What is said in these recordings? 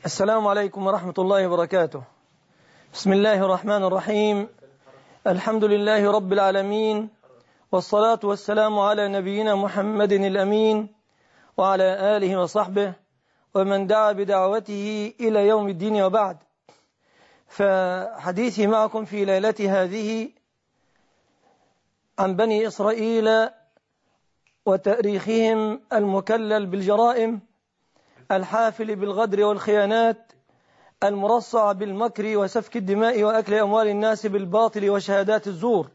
السلام عليكم ورحمة الله وبركاته. بسم الله الرحمن الرحيم. الحمد لله رب العالمين، والصلاة والسلام على نبينا محمد الأمين وعلى آله وصحبه ومن دعا بدعوته إلى يوم الدين، وبعد. فحديثي معكم في ليلة هذه عن بني إسرائيل وتاريخهم المكلل بالجرائم، الحافل بالغدر والخيانات، المرصع بالمكر وسفك الدماء وأكل أموال الناس بالباطل وشهادات الزور.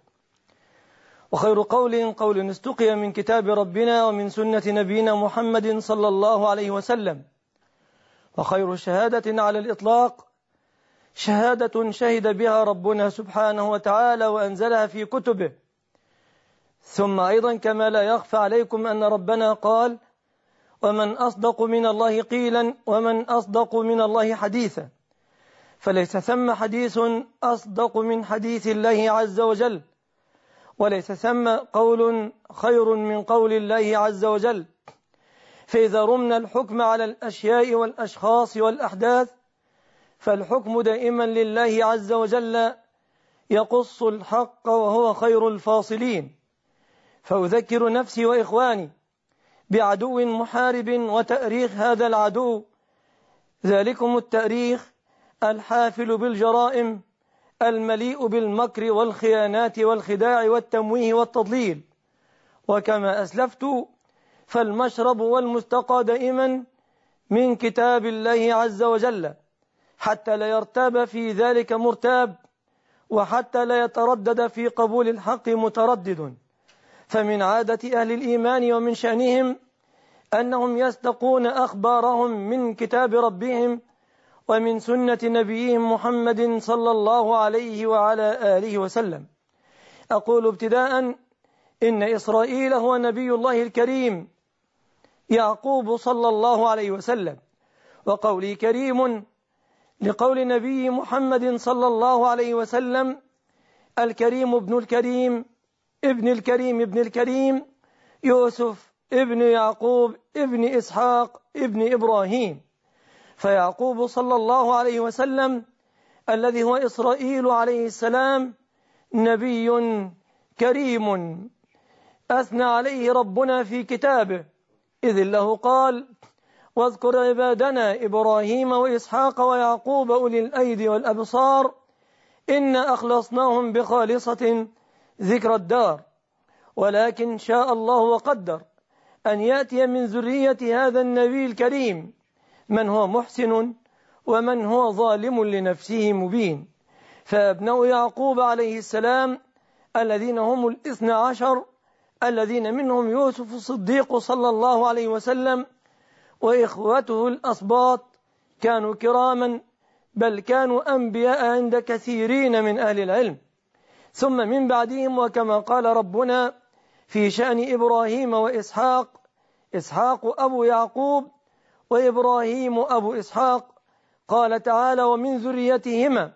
وخير قول استقي من كتاب ربنا ومن سنة نبينا محمد صلى الله عليه وسلم. وخير شهادة على الإطلاق شهادة شهد بها ربنا سبحانه وتعالى وأنزلها في كتبه. ثم أيضا كما لا يخفى عليكم أن ربنا قال: ومن أصدق من الله قيلا ومن أصدق من الله حديثا. فليس ثم حديث أصدق من حديث الله عز وجل، وليس ثم قول خير من قول الله عز وجل. فإذا رمنا الحكم على الأشياء والأشخاص والأحداث فالحكم دائما لله عز وجل يقص الحق وهو خير الفاصلين. فأذكر نفسي وإخواني بعدو محارب وتأريخ هذا العدو، ذلكم التأريخ الحافل بالجرائم المليء بالمكر والخيانات والخداع والتمويه والتضليل. وكما أسلفت فالمشرب والمستقى دائما من كتاب الله عز وجل، حتى لا يرتاب في ذلك مرتاب، وحتى لا يتردد في قبول الحق متردد. فمن عادة أهل الإيمان ومن شأنهم أنهم يستقون أخبارهم من كتاب ربهم ومن سنة نبيهم محمد صلى الله عليه وعلى آله وسلم. أقول ابتداء إن إسرائيل هو نبي الله الكريم يعقوب صلى الله عليه وسلم. وقولي كريم لقول نبي محمد صلى الله عليه وسلم: الكريم ابن الكريم ابن الكريم ابن الكريم يوسف ابن يعقوب ابن إسحاق ابن إبراهيم. فيعقوب صلى الله عليه وسلم الذي هو إسرائيل عليه السلام نبي كريم أثنى عليه ربنا في كتابه، إذ له قال: واذكر عبادنا إبراهيم وإسحاق ويعقوب أولي الأيدي والأبصار إنا أخلصناهم بخالصة ذكر الدار. ولكن شاء الله وقدر أن يأتي من ذرية هذا النبي الكريم من هو محسن ومن هو ظالم لنفسه مبين. فأبناء يعقوب عليه السلام الذين هم 12 الذين منهم يوسف الصديق صلى الله عليه وسلم وإخوته الأسباط كانوا كراما، بل كانوا أنبياء عند كثيرين من أهل العلم. ثم من بعدهم، وكما قال ربنا في شأن إبراهيم وإسحاق: إسحاق أبو يعقوب وإبراهيم أبو إسحاق، قال تعالى: ومن ذريتهما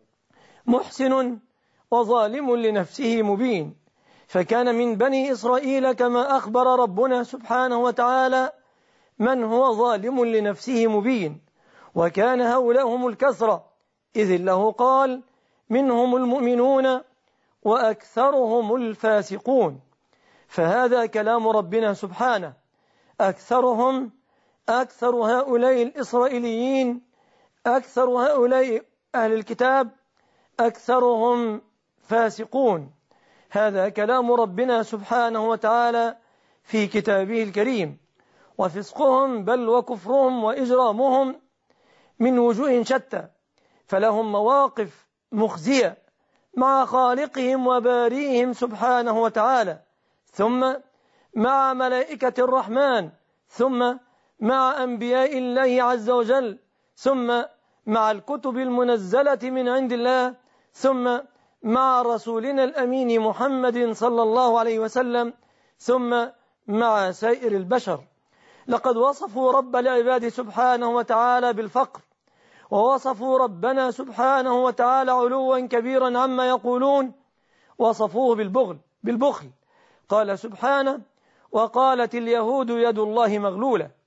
محسن وظالم لنفسه مبين. فكان من بني إسرائيل كما أخبر ربنا سبحانه وتعالى من هو ظالم لنفسه مبين، وكان هؤلاء هم الكثرة، إذ له قال: منهم المؤمنون وأكثرهم الفاسقون. فهذا كلام ربنا سبحانه: أكثرهم، أكثر هؤلاء الإسرائيليين، أكثر هؤلاء أهل الكتاب، أكثرهم فاسقون. هذا كلام ربنا سبحانه وتعالى في كتابه الكريم. وفسقهم بل وكفرهم وإجرامهم من وجوه شتى، فلهم مواقف مخزية مع خالقهم وبارئهم سبحانه وتعالى، ثم مع ملائكة الرحمن، ثم مع أنبياء الله عز وجل، ثم مع الكتب المنزلة من عند الله، ثم مع رسولنا الأمين محمد صلى الله عليه وسلم، ثم مع سائر البشر. لقد وصفوا رب العباد سبحانه وتعالى بالفقر، ووصفوا ربنا سبحانه وتعالى علوا كبيرا عما يقولون، وصفوه بالبخل. قال سبحانه: وقالت اليهود يد الله مغلولة.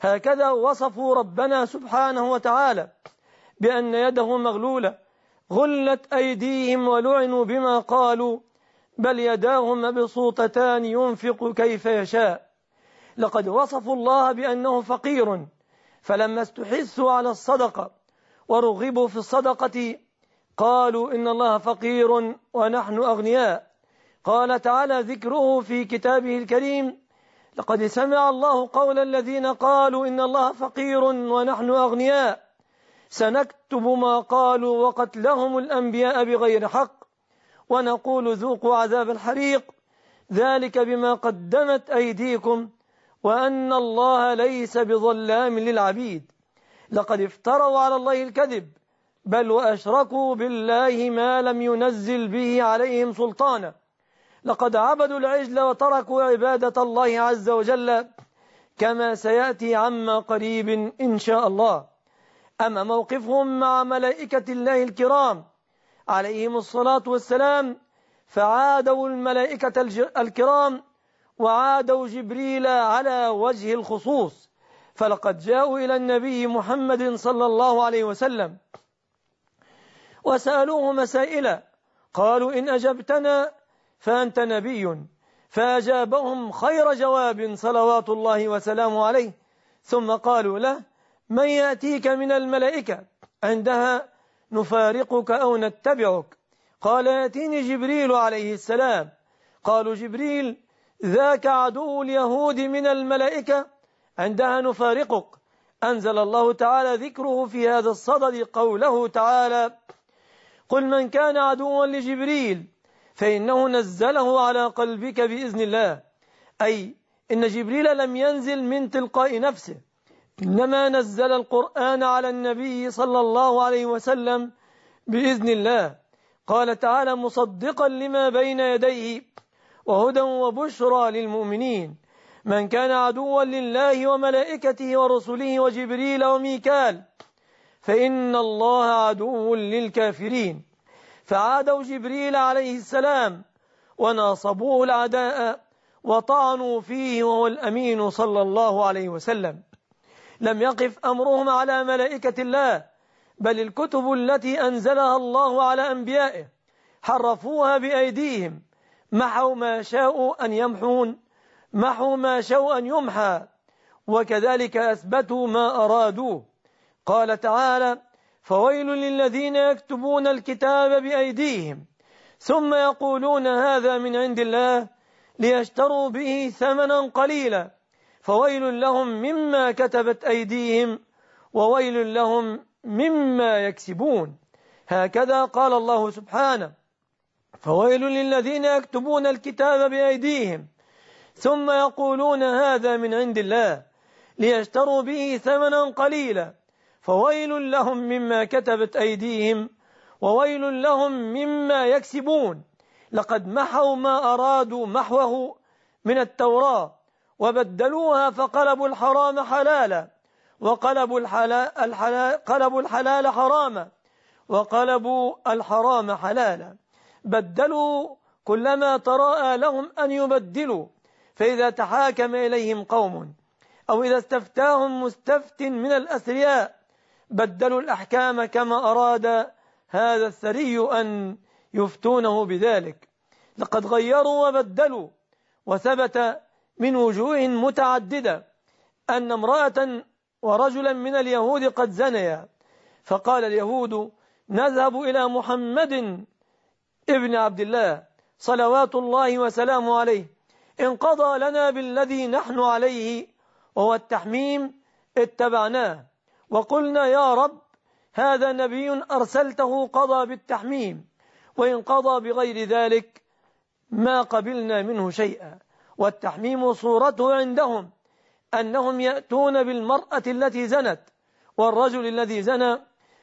هكذا وصفوا ربنا سبحانه وتعالى بأن يده مغلولة غلت أيديهم ولعنوا بما قالوا بل يداه مبسوطتان ينفق كيف يشاء. لقد وصفوا الله بأنه فقير، فلما استحثوا على الصدقة ورغبوا في الصدقة قالوا إن الله فقير ونحن أغنياء. قال تعالى ذكره في كتابه الكريم: لقد سمع الله قول الذين قالوا إن الله فقير ونحن أغنياء سنكتب ما قالوا وقتلهم الأنبياء بغير حق ونقول ذوقوا عذاب الحريق ذلك بما قدمت أيديكم وأن الله ليس بظلام للعبيد. لقد افتروا على الله الكذب بل وأشركوا بالله ما لم ينزل به عليهم سلطانا. لقد عبدوا العجل وتركوا عبادة الله عز وجل كما سيأتي عما قريب إن شاء الله. أما موقفهم مع ملائكة الله الكرام عليهم الصلاة والسلام فعادوا الملائكة الكرام وعادوا جبريل على وجه الخصوص، فلقد جاءوا إلى النبي محمد صلى الله عليه وسلم وسألوه مسائل، قالوا إن أجبتنا فأنت نبي، فأجابهم خير جواب صلوات الله وسلامه عليه، ثم قالوا له: من يأتيك من الملائكة عندها نفارقك أو نتبعك؟ قال: يأتيني جبريل عليه السلام. قالوا: جبريل ذاك عدو اليهود من الملائكة عندها نفارقك. أنزل الله تعالى ذكره في هذا الصدد قوله تعالى: قل من كان عدوا لجبريل فإنه نزله على قلبك بإذن الله، أي إن جبريل لم ينزل من تلقاء نفسه، إنما نزل القرآن على النبي صلى الله عليه وسلم بإذن الله. قال تعالى: مصدقا لما بين يديه وهدى وبشرى للمؤمنين. من كان عدوا لله وملائكته ورسله وجبريل وميكال فإن الله عدو للكافرين. فعادوا جبريل عليه السلام وناصبوه العداء وطعنوا فيه وهو الأمين صلى الله عليه وسلم. لم يقف أمرهم على ملائكة الله، بل الكتب التي أنزلها الله على أنبيائه حرفوها بأيديهم، محوا ما شاءوا أن يمحون، محوا ما شاءوا أن يمحى، وكذلك أثبتوا ما أرادوه. قال تعالى: فويل للذين يكتبون الكتاب بأيديهم ثم يقولون هذا من عند الله ليشتروا به ثمنا قليلا فويل لهم مما كتبت أيديهم وويل لهم مما يكسبون. هكذا قال الله سبحانه: فويل للذين يكتبون الكتاب بأيديهم ثم يقولون هذا من عند الله ليشتروا به ثمنا قليلا فويل لهم مما كتبت أيديهم وويل لهم مما يكسبون. لقد محوا ما أرادوا محوه من التوراة وبدلوها فقلبوا الحرام حلالا وقلبوا الحلال حراما وقلبوا الحرام حلالا. بدلوا كلما تراءى لهم أن يبدلوا، فإذا تحاكم إليهم قوم أو إذا استفتاهم مستفت من الأثرياء بدلوا الأحكام كما أراد هذا الثري أن يفتونه بذلك. لقد غيروا وبدلوا، وثبت من وجوه متعددة أن امرأة ورجلا من اليهود قد زنيا، فقال اليهود: نذهب إلى محمد ابن عبد الله صلوات الله وسلامه عليه، إن قضى لنا بالذي نحن عليه وهو التحميم اتبعناه، وقلنا: يا رب هذا نبي أرسلته قضى بالتحميم، وإن قضى بغير ذلك ما قبلنا منه شيئا. والتحميم صورته عندهم أنهم يأتون بالمرأة التي زنت والرجل الذي زنى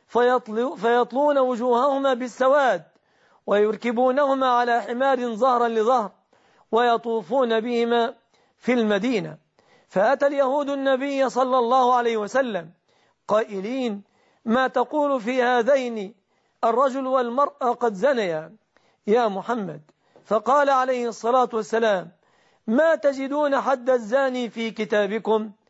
فيطلون وجوههما بالسواد ويركبونهما على حمار ظهرا لظهر ويطوفون بهما في المدينة. فأتى اليهود النبي صلى الله عليه وسلم قائلين: ما تقول في هذين الرجل والمرأة قد زنيا يا محمد؟ فقال عليه الصلاة والسلام: ما تجدون حد الزاني في كتابكم؟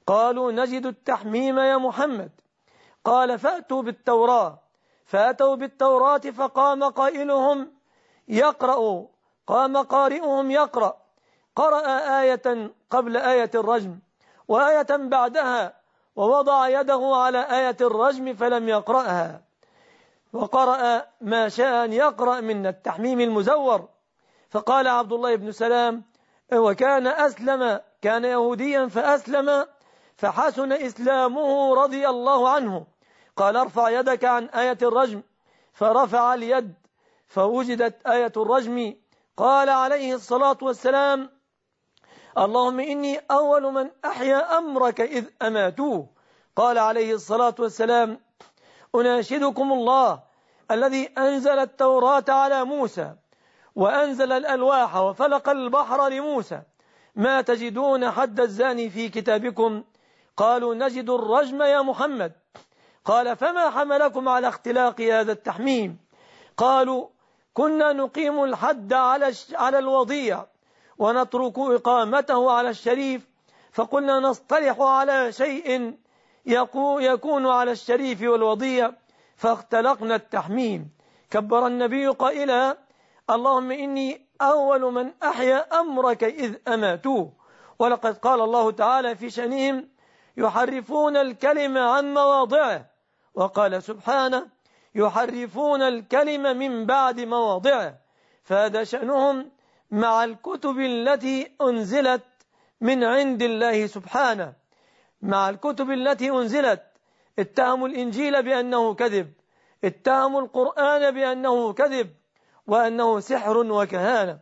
قالوا نجد التحميم يا محمد. قال فأتوا بالتوراة. فأتوا بالتوراة فقام قائلهم يقرأ، قام قارئهم يقرأ، قرأ آية قبل آية الرجم وآية بعدها، ووضع يده على آية الرجم فلم يقرأها، وقرأ ما شاء أن يقرأ من التحميم المزور. فقال عبد الله بن سلام وكان أسلم، كان يهوديا فأسلم فحسن إسلامه رضي الله عنه. قال ارفع يدك عن آية الرجم، فرفع اليد فوجدت آية الرجم. قال عليه الصلاة والسلام اللهم إني أول من أحيا أمرك إذ أماتوه. قال عليه الصلاة والسلام أناشدكم الله الذي أنزل التوراة على موسى وأنزل الألواح وفلق البحر لموسى، ما تجدون حد الزاني في كتابكم؟ قالوا نجد الرجم يا محمد. قال فما حملكم على اختلاق هذا التحميم؟ قالوا كنا نقيم الحد على الوضيع ونترك إقامته على الشريف، فقلنا نصطلح على شيء يكون على الشريف والوضيع فاختلقنا التحميم. كبر النبي قائلا اللهم إني أول من أحيا أمرك إذ أماتوه. ولقد قال الله تعالى في شأنهم يحرفون الكلمة عن مواضعه، وقال سبحانه يحرفون الكلمة من بعد مواضعه، فهذا شأنهم مع الكتب التي أنزلت من عند الله سبحانه. مع الكتب التي أنزلت اتهموا الإنجيل بأنه كذب، اتهموا القرآن بأنه كذب وأنه سحر وكهانة،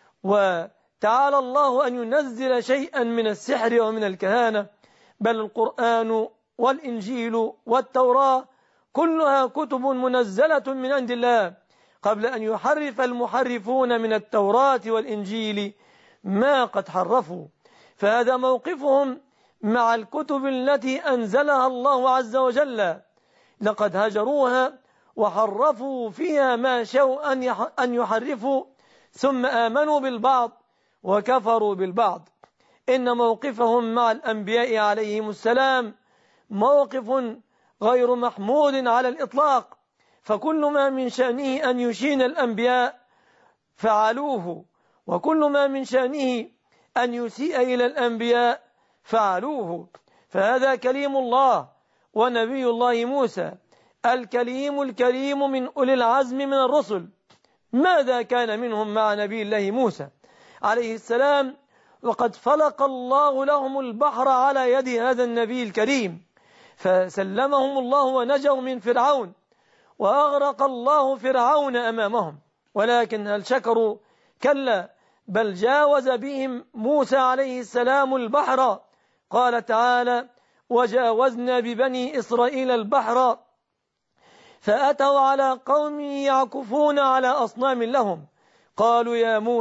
وتعالى الله أن ينزل شيئا من السحر ومن الكهانة، بل القرآن والإنجيل والتوراة كلها كتب منزلة من عند الله قبل أن يحرف المحرفون من التوراة والإنجيل ما قد حرفوا. فهذا موقفهم مع الكتب التي أنزلها الله عز وجل، لقد هجروها وحرفوا فيها ما شاءوا أن يحرفوا، ثم آمنوا بالبعض وكفروا بالبعض. إن موقفهم مع الأنبياء عليهم السلام موقف غير محمود على الإطلاق، فكل ما من شأنه أن يشين الأنبياء فعلوه، وكل ما من شأنه أن يسيء إلى الأنبياء فعلوه. فهذا كليم الله ونبي الله موسى الكليم الكريم من أولي العزم من الرسل. ماذا كان منهم مع نبي الله موسى عليه السلام؟ وقد فلق الله لهم البحر على يد هذا النبي الكريم، فسلمهم الله ونجوا من فرعون، وأغرق الله فرعون أمامهم. ولكن هل شكروا؟ كلا، بل جاوز بهم موسى عليه السلام البحر. قال تعالى وجاوزنا ببني إسرائيل البحر فأتوا على قوم يعكفون على أصنام لهم قالوا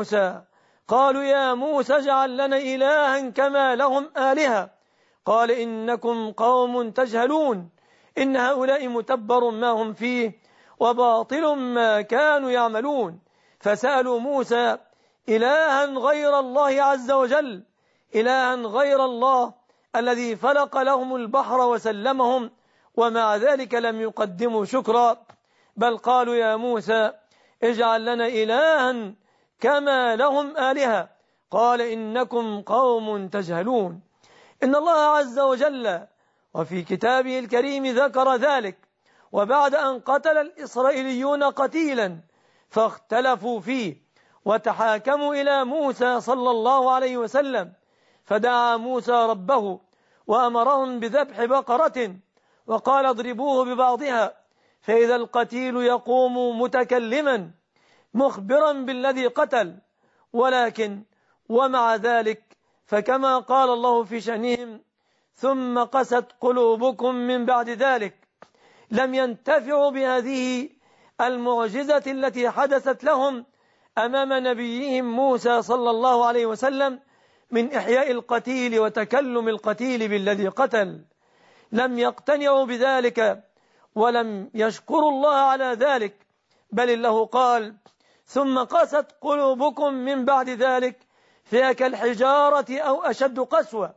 يا موسى اجعل لنا إلها كما لهم آلهة. قال إنكم قوم تجهلون إن هؤلاء متبر ما هم فيه وباطل ما كانوا يعملون. فسألوا موسى إلها غير الله عز وجل، إلها غير الله الذي فلق لهم البحر وسلمهم، ومع ذلك لم يقدموا شكرا، بل قالوا يا موسى اجعل لنا إلها كما لهم آلهة. قال إنكم قوم تجهلون. إن الله عز وجل وفي كتابه الكريم ذكر ذلك، وبعد أن قتل الإسرائيليون قتيلا فاختلفوا فيه وتحاكموا إلى موسى صلى الله عليه وسلم، فدعا موسى ربه وأمرهم بذبح بقرة وقال اضربوه ببعضها، فإذا القتيل يقوم متكلما مخبرا بالذي قتل. ولكن ومع ذلك فكما قال الله في شأنهم ثم قست قلوبكم من بعد ذلك، لم ينتفعوا بهذه المعجزة التي حدثت لهم أمام نبيهم موسى صلى الله عليه وسلم من إحياء القتيل وتكلم القتيل بالذي قتل. لم يقتنعوا بذلك ولم يشكروا الله على ذلك، بل الله قال ثم قست قلوبكم من بعد ذلك فهي كالحجارة أو أشد قسوة.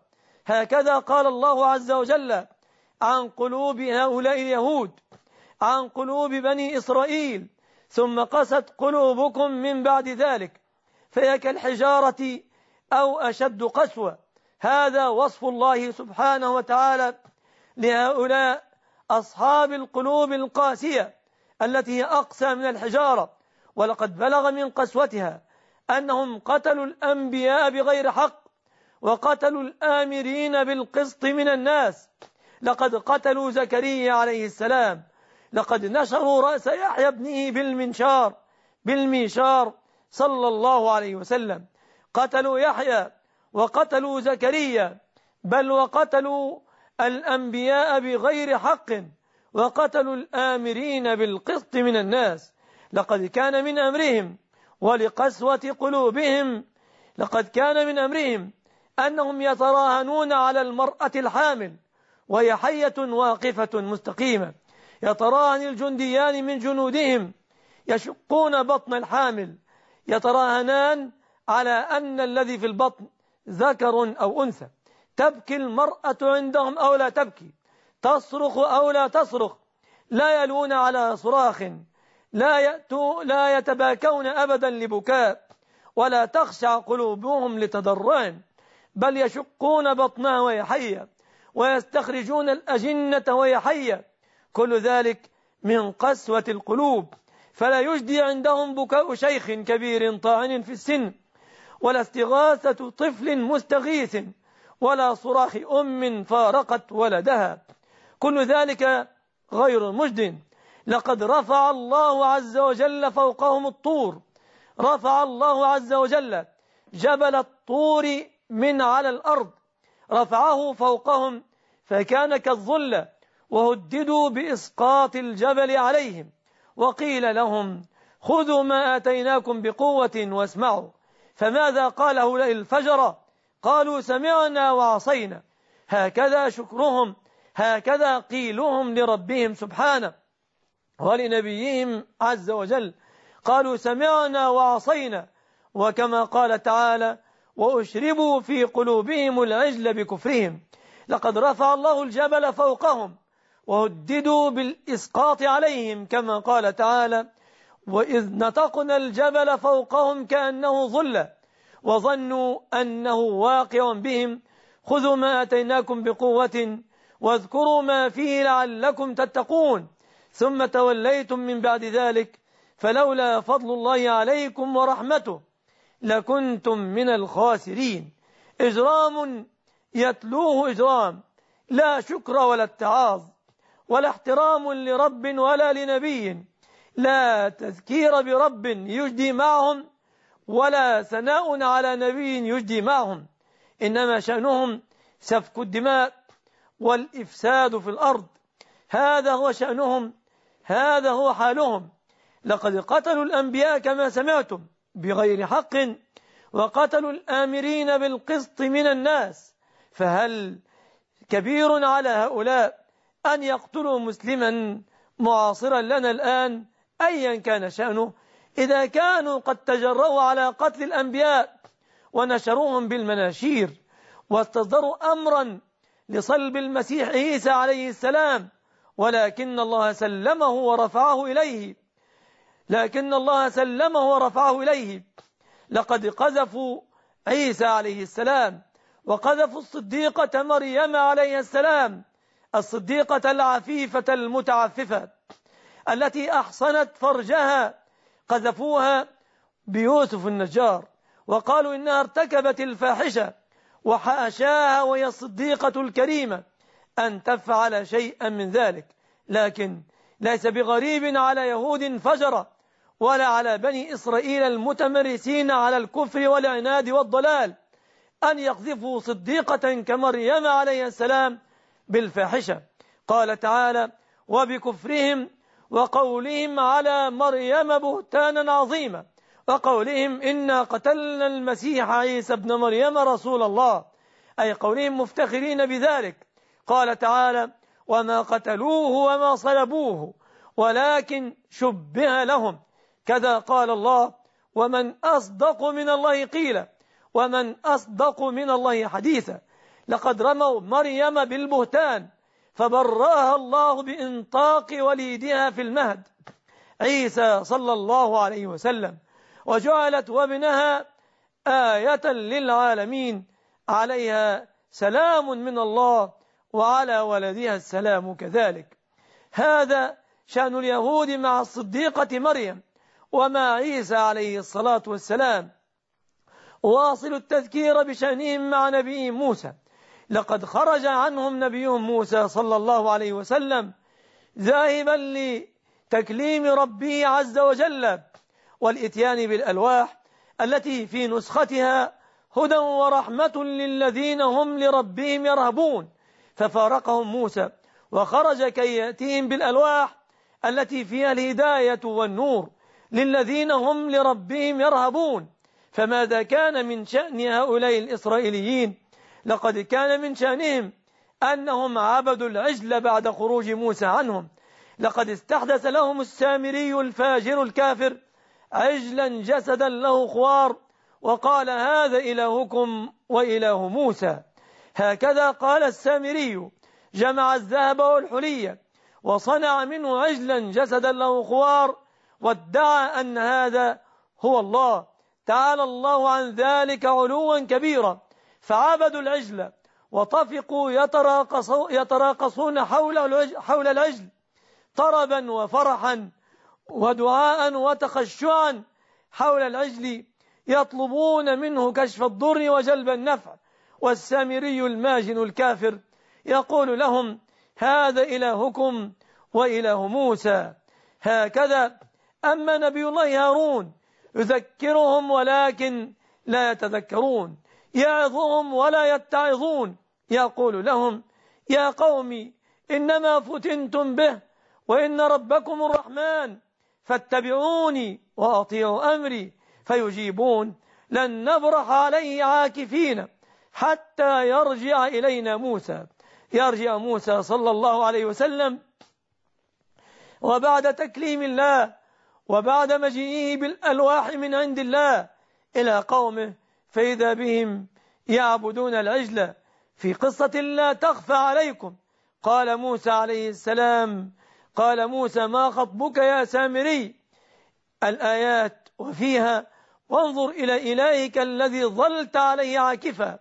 هكذا قال الله عز وجل عن قلوب هؤلاء اليهود، عن قلوب بني إسرائيل: ثم قست قلوبكم من بعد ذلك فهي كالحجارة أو أشد قسوة. هذا وصف الله سبحانه وتعالى لهؤلاء أصحاب القلوب القاسية التي هي أقسى من الحجارة. ولقد بلغ من قسوتها أنهم قتلوا الأنبياء بغير حق، وقتلوا الآمرين بالقسط من الناس. لقد قتلوا زكريا عليه السلام، لقد نشروا رأس يحيى ابنه بالمنشار صلى الله عليه وسلم. قتلوا يحيى وقتلوا زكريا، بل وقتلوا الأنبياء بغير حق، وقتلوا الآمرين بالقسط من الناس. لقد كان من أمرهم ولقسوة قلوبهم، لقد كان من أمرهم أنهم يتراهنون على المرأة الحامل وهي حية واقفة مستقيمة. يتراهن الجنديان من جنودهم يشقون بطن الحامل، يتراهنان على أن الذي في البطن ذكر أو أنثى. تبكي المرأة عندهم أو لا تبكي، تصرخ أو لا تصرخ، لا يلون على صراخ، لا يتباكون أبدا لبكاء، ولا تخشع قلوبهم لتضرع، بل يشقون بطنها وهي حية، ويستخرجون الأجنة وهي حية. كل ذلك من قسوة القلوب. فلا يجدي عندهم بكاء شيخ كبير طاعن في السن، ولا استغاثة طفل مستغيث، ولا صراخ أم فارقت ولدها. كل ذلك غير مجد. لقد رفع الله عز وجل فوقهم الطور، رفع الله عز وجل جبل الطور من على الأرض، رفعه فوقهم فكان كالظلة، وهددوا بإسقاط الجبل عليهم، وقيل لهم: خذوا ما آتيناكم بقوة واسمعوا. فماذا قال هؤلاء الفجرة؟ قالوا: سمعنا وعصينا. هكذا شكرهم، هكذا قيلهم لربهم سبحانه ولنبيهم عز وجل. قالوا: سمعنا وعصينا. وكما قال تعالى: وأشربوا في قلوبهم العجل بكفرهم. لقد رفع الله الجبل فوقهم وهددوا بالإسقاط عليهم، كما قال تعالى: وإذ نطقنا الجبل فوقهم كأنه ظلة وظنوا أنه واقع بهم خذوا ما آتيناكم بقوة واذكروا ما فيه لعلكم تتقون ثم توليتم من بعد ذلك فلولا فضل الله عليكم ورحمته لكنتم من الخاسرين. إجرام يتلوه إجرام، لا شكر ولا اتعاظ ولا احترام لرب ولا لنبي، لا تذكير برب يجدي معهم ولا ثناء على نبي يجدي معهم، إنما شأنهم سفك الدماء والإفساد في الأرض. هذا هو شأنهم، هذا هو حالهم. لقد قتلوا الأنبياء كما سمعتم بغير حق، وقتلوا الآمرين بالقسط من الناس. فهل كبير على هؤلاء أن يقتلوا مسلما معاصرا لنا الآن أيا كان شأنه، إذا كانوا قد تجرؤوا على قتل الأنبياء ونشروهم بالمناشير واستصدروا أمرا لصلب المسيح عيسى عليه السلام، ولكن الله سلمه ورفعه إليه، لقد قذفوا عيسى عليه السلام، وقذفوا الصديقة مريم عليه السلام، الصديقة العفيفة المتعففة التي أحصنت فرجها، قذفوها بيوسف النجار وقالوا إنها ارتكبت الفاحشة، وحاشاها وهي الصديقة الكريمة أن تفعل شيئا من ذلك. لكن ليس بغريب على يهود فجرة ولا على بني إسرائيل المتمرسين على الكفر والعناد والضلال أن يقذفوا صديقة كمريم عليه السلام بالفاحشة. قال تعالى: وبكفرهم وقولهم على مريم بهتانا عظيما، وقولهم إنا قتلنا المسيح عيسى ابن مريم رسول الله، أي قولهم مفتخرين بذلك. قال تعالى: وما قتلوه وما صلبوه ولكن شبه لهم. كذا قال الله: ومن أصدق من الله قيلا ومن أصدق من الله حديثا. لقد رموا مريم بالبهتان فبرأها الله بإنطاق وليدها في المهد عيسى صلى الله عليه وسلم، وجعلت وابنها آية للعالمين، عليها سلام من الله وعلى ولدها السلام كذلك. هذا شأن اليهود مع الصديقة مريم ومع عيسى عليه الصلاة والسلام. واصل التذكير بشأنهم مع نبي موسى. لقد خرج عنهم نبيهم موسى صلى الله عليه وسلم ذاهبا لتكليم ربه عز وجل والإتيان بالألواح التي في نسختها هدى ورحمة للذين هم لربهم يرهبون، ففارقهم موسى وخرج كي يأتيهم بالألواح التي فيها الهداية والنور للذين هم لربهم يرهبون. فماذا كان من شأن هؤلاء الإسرائيليين؟ لقد كان من شأنهم أنهم عبدوا العجل بعد خروج موسى عنهم. لقد استحدث لهم السامري الفاجر الكافر عجلا جسدا له خوار وقال هذا إلهكم وإله موسى. هكذا قال السامري، جمع الذهب والحلية وصنع منه عجلا جسدا له خوار وادعى أن هذا هو الله، تعالى الله عن ذلك علوا كبيرا. فعبدوا العجل وطفقوا يتراقصون حول العجل طربا وفرحا ودعاء وتخشعا حول العجل، يطلبون منه كشف الضر وجلب النفع. والسامري الماجن الكافر يقول لهم هذا إلهكم وإله موسى. هكذا أما نبي الله هارون يذكرهم ولكن لا يتذكرون، يعظهم ولا يتعظون، يقول لهم يا قوم إنما فتنتم به وإن ربكم الرحمن فاتبعوني وأطيعوا أمري. فيجيبون لن نبرح عليه عاكفين حتى يرجع إلينا موسى. يرجع موسى صلى الله عليه وسلم وبعد تكليم الله وبعد مجيئه بالألواح من عند الله إلى قومه فإذا بهم يعبدون العجل. في قصة لا تخفى عليكم قال موسى عليه السلام قال موسى ما خطبك يا سامري الآيات وفيها وانظر إلى إلهك الذي ظلت عليه عاكفا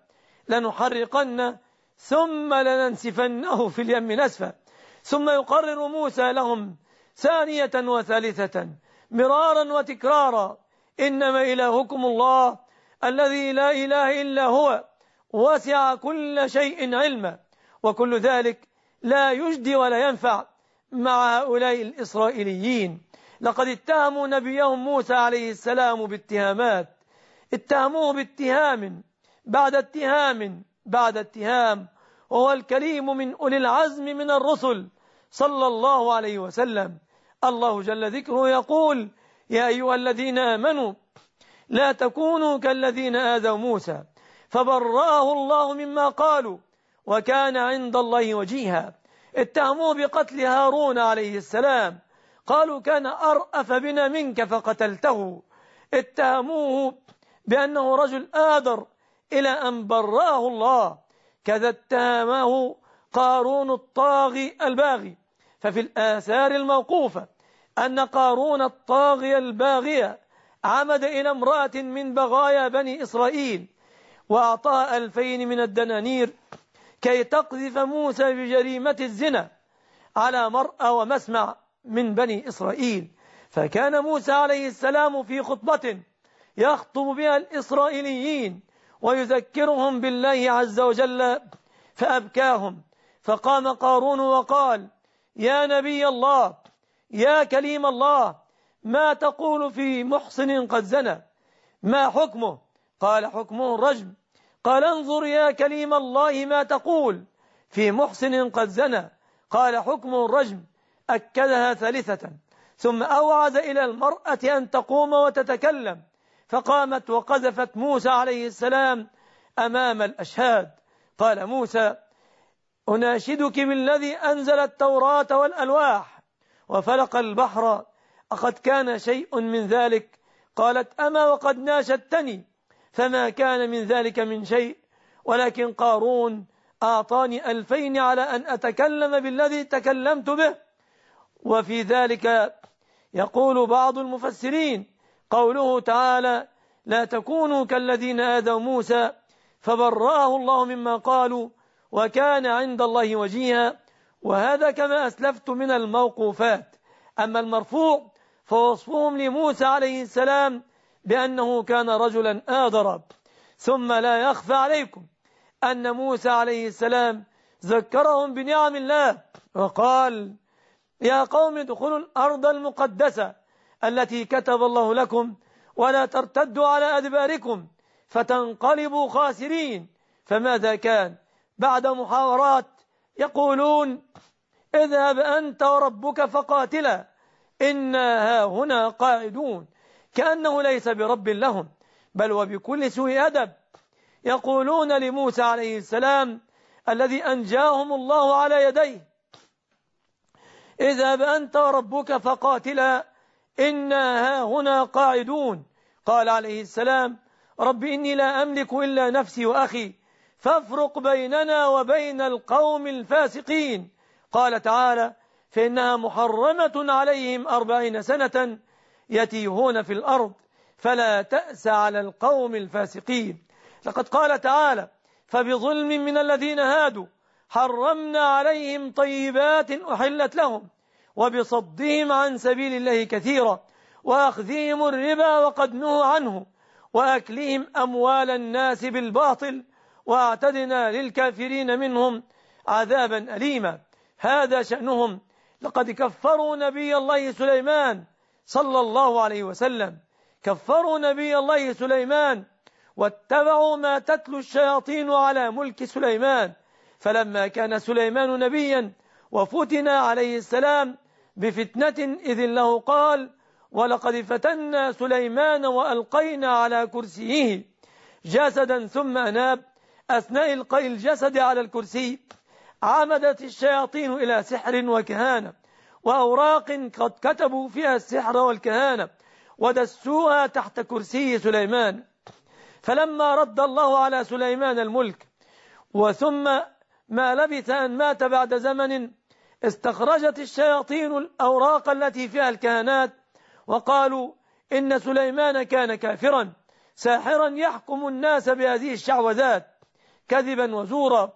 لنحرقنه ثم لننسفنه في اليم نسفا. ثم يقرر موسى لهم ثانية وثالثة مرارا وتكرارا إنما إلهكم الله الذي لا إله إلا هو وسع كل شيء علما. وكل ذلك لا يجدي ولا ينفع مع هؤلاء الإسرائيليين. لقد اتهموا نبيهم موسى عليه السلام باتهامات، اتهموه باتهام بعد اتهام بعد اتهام، وهو الكريم من أولي العزم من الرسل صلى الله عليه وسلم. الله جل ذكره يقول يا أيها الذين آمنوا لا تكونوا كالذين آذوا موسى فبرأه الله مما قالوا وكان عند الله وجيها. اتهموه بقتل هارون عليه السلام، قالوا كان أرأف بنا منك فقتلته. اتهموه بأنه رجل آدر إلى أن برأه الله. كذا اتهمه قارون الطاغي الباغي. ففي الآثار الموقوفة أن قارون الطاغي الباغي عمد إلى امرأة من بغايا بني إسرائيل وأعطاها 2000 من الدنانير كي تقذف موسى بجريمة الزنا على مرأى ومسمع من بني إسرائيل. فكان موسى عليه السلام في خطبة يخطب بها الإسرائيليين ويذكرهم بالله عز وجل فأبكاهم. فقام قارون وقال يا نبي الله يا كليم الله ما تقول في محصن قد زنى ما حكمه؟ قال حكمه الرجم. قال انظر يا كليم الله ما تقول في محصن قد زنى؟ قال حكمه الرجم. أكدها ثالثة ثم أوعز إلى المرأة أن تقوم وتتكلم فقامت وقذفت موسى عليه السلام أمام الأشهاد. قال موسى أناشدك بالذي أنزل التوراة والألواح وفلق البحر أقد كان شيء من ذلك؟ قالت أما وقد ناشدتني. فما كان من ذلك من شيء ولكن قارون أعطاني 2000 على أن أتكلم بالذي تكلمت به. وفي ذلك يقول بعض المفسرين قوله تعالى: لا تكونوا كالذين آذوا موسى فبرأه الله مما قالوا وكان عند الله وجيها. وهذا كما أسلفت من الموقوفات. أما المرفوع فوصفهم لموسى عليه السلام بأنه كان رجلا آدرا. ثم لا يخفى عليكم أن موسى عليه السلام ذكرهم بنعم الله وقال: يا قوم ادخلوا الأرض المقدسة التي كتب الله لكم ولا ترتدوا على أدباركم فتنقلبوا خاسرين. فماذا كان بعد محاورات يقولون: اذهب أنت وربك فقاتلا إنا هاهنا قاعدون، كأنه ليس برب لهم بل وبكل سوء أدب. يقولون لموسى عليه السلام الذي أنجاهم الله على يديه: اذهب أنت وربك فقاتلا إنا هاهنا قاعدون. قال عليه السلام: رب إني لا أملك إلا نفسي وأخي فافرق بيننا وبين القوم الفاسقين. قال تعالى: فإنها محرمة عليهم 40 سنة يتيهون في الأرض فلا تأس على القوم الفاسقين. لقد قال تعالى: فبظلم من الذين هادوا حرمنا عليهم طيبات أحلت لهم وبصدهم عن سبيل الله كثيرا وأخذهم الربا وقد نهوا عنه وأكلهم أموال الناس بالباطل وأعتدنا للكافرين منهم عذابا أليما. هذا شأنهم. لقد كفروا نبي الله سليمان صلى الله عليه وسلم، كفروا نبي الله سليمان واتبعوا ما تتلو الشياطين على ملك سليمان. فلما كان سليمان نبيا وفتن عليه السلام بفتنة إذن له قال: ولقد فتنا سليمان وألقينا على كرسيه جسدا ثم أناب. أثناء إلقاء الجسد على الكرسي عمدت الشياطين إلى سحر وكهانة وأوراق قد كتبوا فيها السحر والكهانة ودسوها تحت كرسي سليمان. فلما رد الله على سليمان الملك وثم ما لبث أن مات بعد زمن استخرجت الشياطين الأوراق التي فيها الكهانات وقالوا: إن سليمان كان كافرا ساحرا يحكم الناس بهذه الشعوذات كذبا وزورا.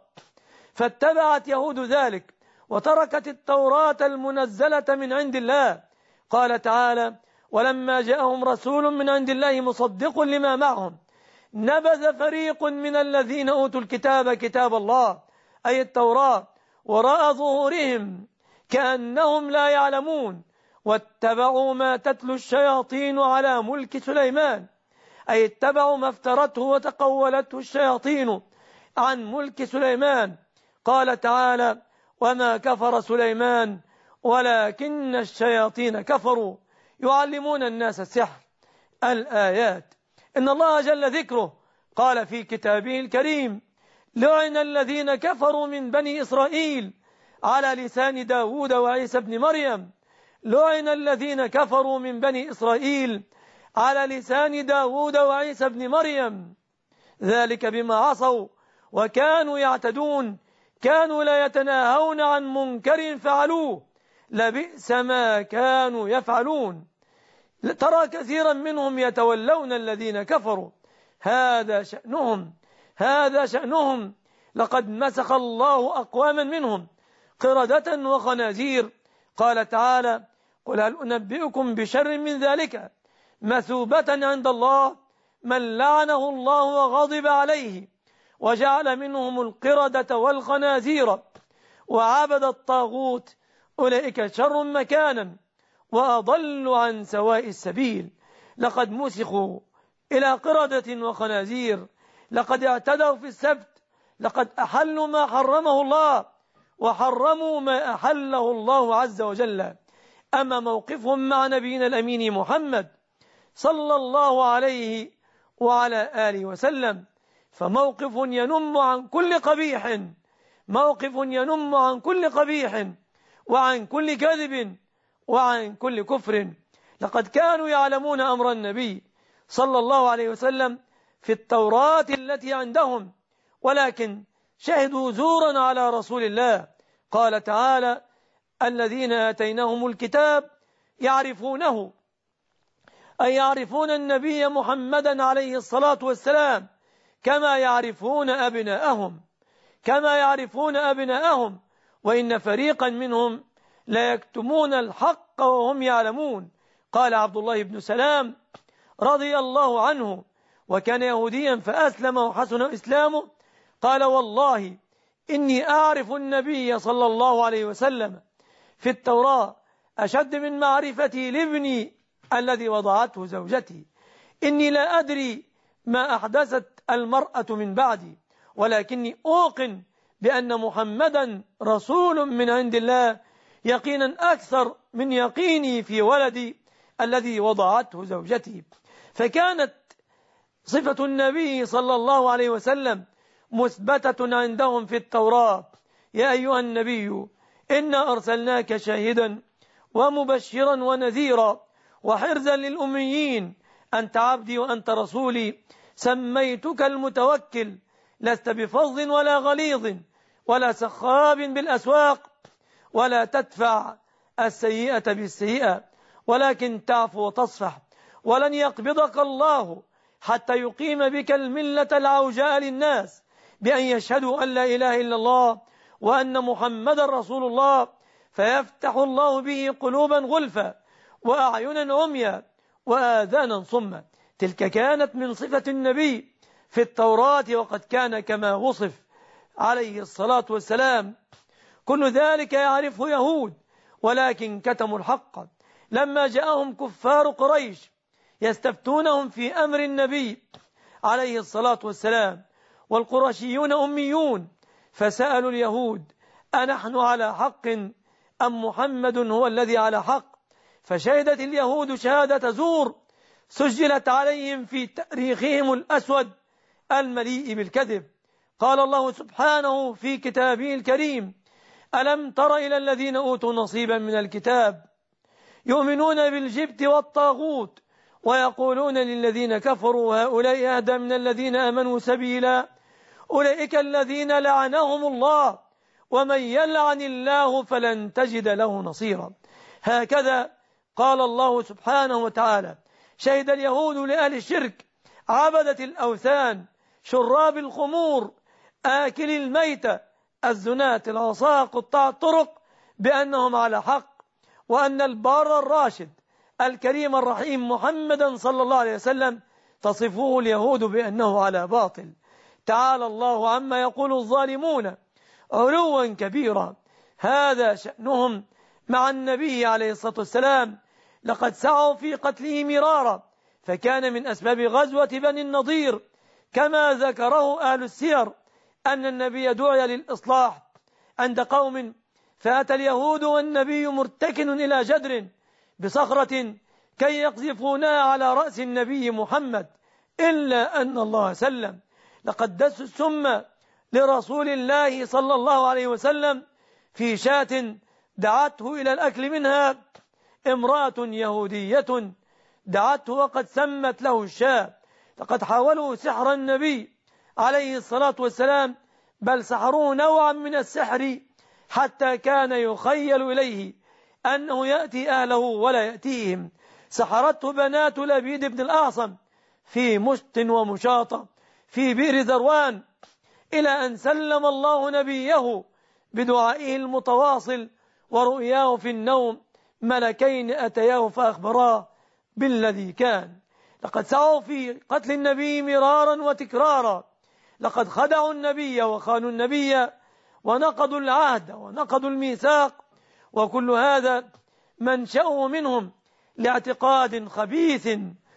فاتبعت يهود ذلك وتركت التوراة المنزلة من عند الله. قال تعالى: ولما جاءهم رسول من عند الله مصدق لما معهم نبذ فريق من الذين أوتوا الكتاب كتاب الله أي التوراة وراء ظهورهم كأنهم لا يعلمون واتبعوا ما تتلو الشياطين على ملك سليمان أي اتبعوا ما افترته وتقولته الشياطين عن ملك سليمان. قال تعالى: وما كفر سليمان ولكن الشياطين كفروا يعلمون الناس السحر. الآيات. إن الله جل ذكره قال في كتابه الكريم: لعن الذين كفروا من بني إسرائيل على لسان داود وعيسى بن مريم. لعن الذين كفروا من بني إسرائيل على لسان داود وعيسى بن مريم ذلك بما عصوا وكانوا يعتدون كانوا لا يتناهون عن منكر فعلوه لبئس ما كانوا يفعلون. ترى كثيرا منهم يتولون الذين كفروا. هذا شأنهم. لقد مسخ الله أقواما منهم قردة وخنازير. قال تعالى: قل هل أنبئكم بشر من ذلك مثوبة عند الله من لعنه الله وغضب عليه وجعل منهم القردة والخنازير وعبد الطاغوت أولئك شر مكانا وأضل عن سواء السبيل. لقد مسخوا إلى قردة وخنازير. لقد اعتدوا في السبت. لقد أحلوا ما حرمه الله وحرموا ما أحله الله عز وجل. أما موقفهم مع نبينا الأمين محمد صلى الله عليه وعلى آله وسلم فموقف ينم عن كل قبيح، موقف ينم عن كل قبيح وعن كل كذب وعن كل كفر. لقد كانوا يعلمون أمر النبي صلى الله عليه وسلم في التوراة التي عندهم، ولكن شهدوا زورا على رسول الله. قال تعالى: الذين آتيناهم الكتاب يعرفونه، أي يعرفون النبي محمدا عليه الصلاة والسلام كما يعرفون أبناءهم، وإن فريقا منهم لا يكتمون الحق وهم يعلمون. قال عبد الله بن سلام رضي الله عنه، وكان يهوديا فأسلم وحسن إسلامه، قال: والله إني أعرف النبي صلى الله عليه وسلم في التوراة أشد من معرفتي لابني الذي وضعته زوجتي. إني لا أدري ما أحدثت المرأة من بعدي، ولكني أوقن بأن محمدا رسول من عند الله يقينا أكثر من يقيني في ولدي الذي وضعته زوجتي. فكانت صفة النبي صلى الله عليه وسلم مثبتة عندهم في التوراة: يا أيها النبي إنا أرسلناك شاهدا ومبشرا ونذيرا وحرزا للأميين، أنت عبدي وأنت رسولي، سميتك المتوكل، لست بفظ ولا غليظ ولا سخاب بالأسواق، ولا تدفع السيئة بالسيئة، ولكن تعفو وتصفح، ولن يقبضك الله حتى يقيم بك الملة العوجاء للناس بأن يشهدوا أن لا إله إلا الله وأن محمد رسول الله، فيفتح الله به قلوبا غلفا وأعينا عميا وآذانا صما. تلك كانت من صفة النبي في التوراة، وقد كان كما وصف عليه الصلاة والسلام. كل ذلك يعرفه يهود، ولكن كتموا الحق لما جاءهم كفار قريش يستفتونهم في أمر النبي عليه الصلاة والسلام، والقرشيون أميون، فسألوا اليهود: أنحن على حق أم محمد هو الذي على حق؟ فشهدت اليهود شهادة زور سجلت عليهم في تاريخهم الأسود المليء بالكذب. قال الله سبحانه في كتابه الكريم: ألم تر إلى الذين أوتوا نصيبا من الكتاب يؤمنون بالجبت والطاغوت ويقولون للذين كفروا هؤلاء أهدى من الذين آمنوا سبيلا أولئك الذين لعنهم الله ومن يلعن الله فلن تجد له نصيرا. هكذا قال الله سبحانه وتعالى: شهد اليهود لأهل الشرك عبدة الأوثان شراب الخمور آكل الميتة الزناة العصاة قطاع الطرق بأنهم على حق، وأن البار الراشد الكريم الرحيم محمدا صلى الله عليه وسلم تصفه اليهود بأنه على باطل. تعالى الله عما يقول الظالمون علوا كبيرا. هذا شأنهم مع النبي عليه الصلاة والسلام. لقد سعوا في قتله مرارا، فكان من أسباب غزوة بني النضير كما ذكره أهل السير أن النبي دعي للإصلاح عند قوم، فأتى اليهود والنبي مرتكن إلى جدر بصخرة كي يقذفونها على رأس النبي محمد، إلا أن الله سلم. لقد دسوا السم لرسول الله صلى الله عليه وسلم في شاة دعته إلى الأكل منها امرأة يهودية، دعته وقد سمت له الشاة. لقد حاولوا سحر النبي عليه الصلاة والسلام، بل سحروه نوعا من السحر حتى كان يخيل إليه أنه يأتي أهله ولا يأتيهم. سحرته بنات لبيد بن الأعصم في مشط ومشاطة في بئر ذروان، إلى أن سلم الله نبيه بدعائه المتواصل ورؤياه في النوم ملكين أتياه فأخبراه بالذي كان. لقد سعوا في قتل النبي مرارا وتكرارا، لقد خدعوا النبي وخانوا النبي ونقضوا العهد ونقضوا الميثاق، وكل هذا منشأه منهم لاعتقاد خبيث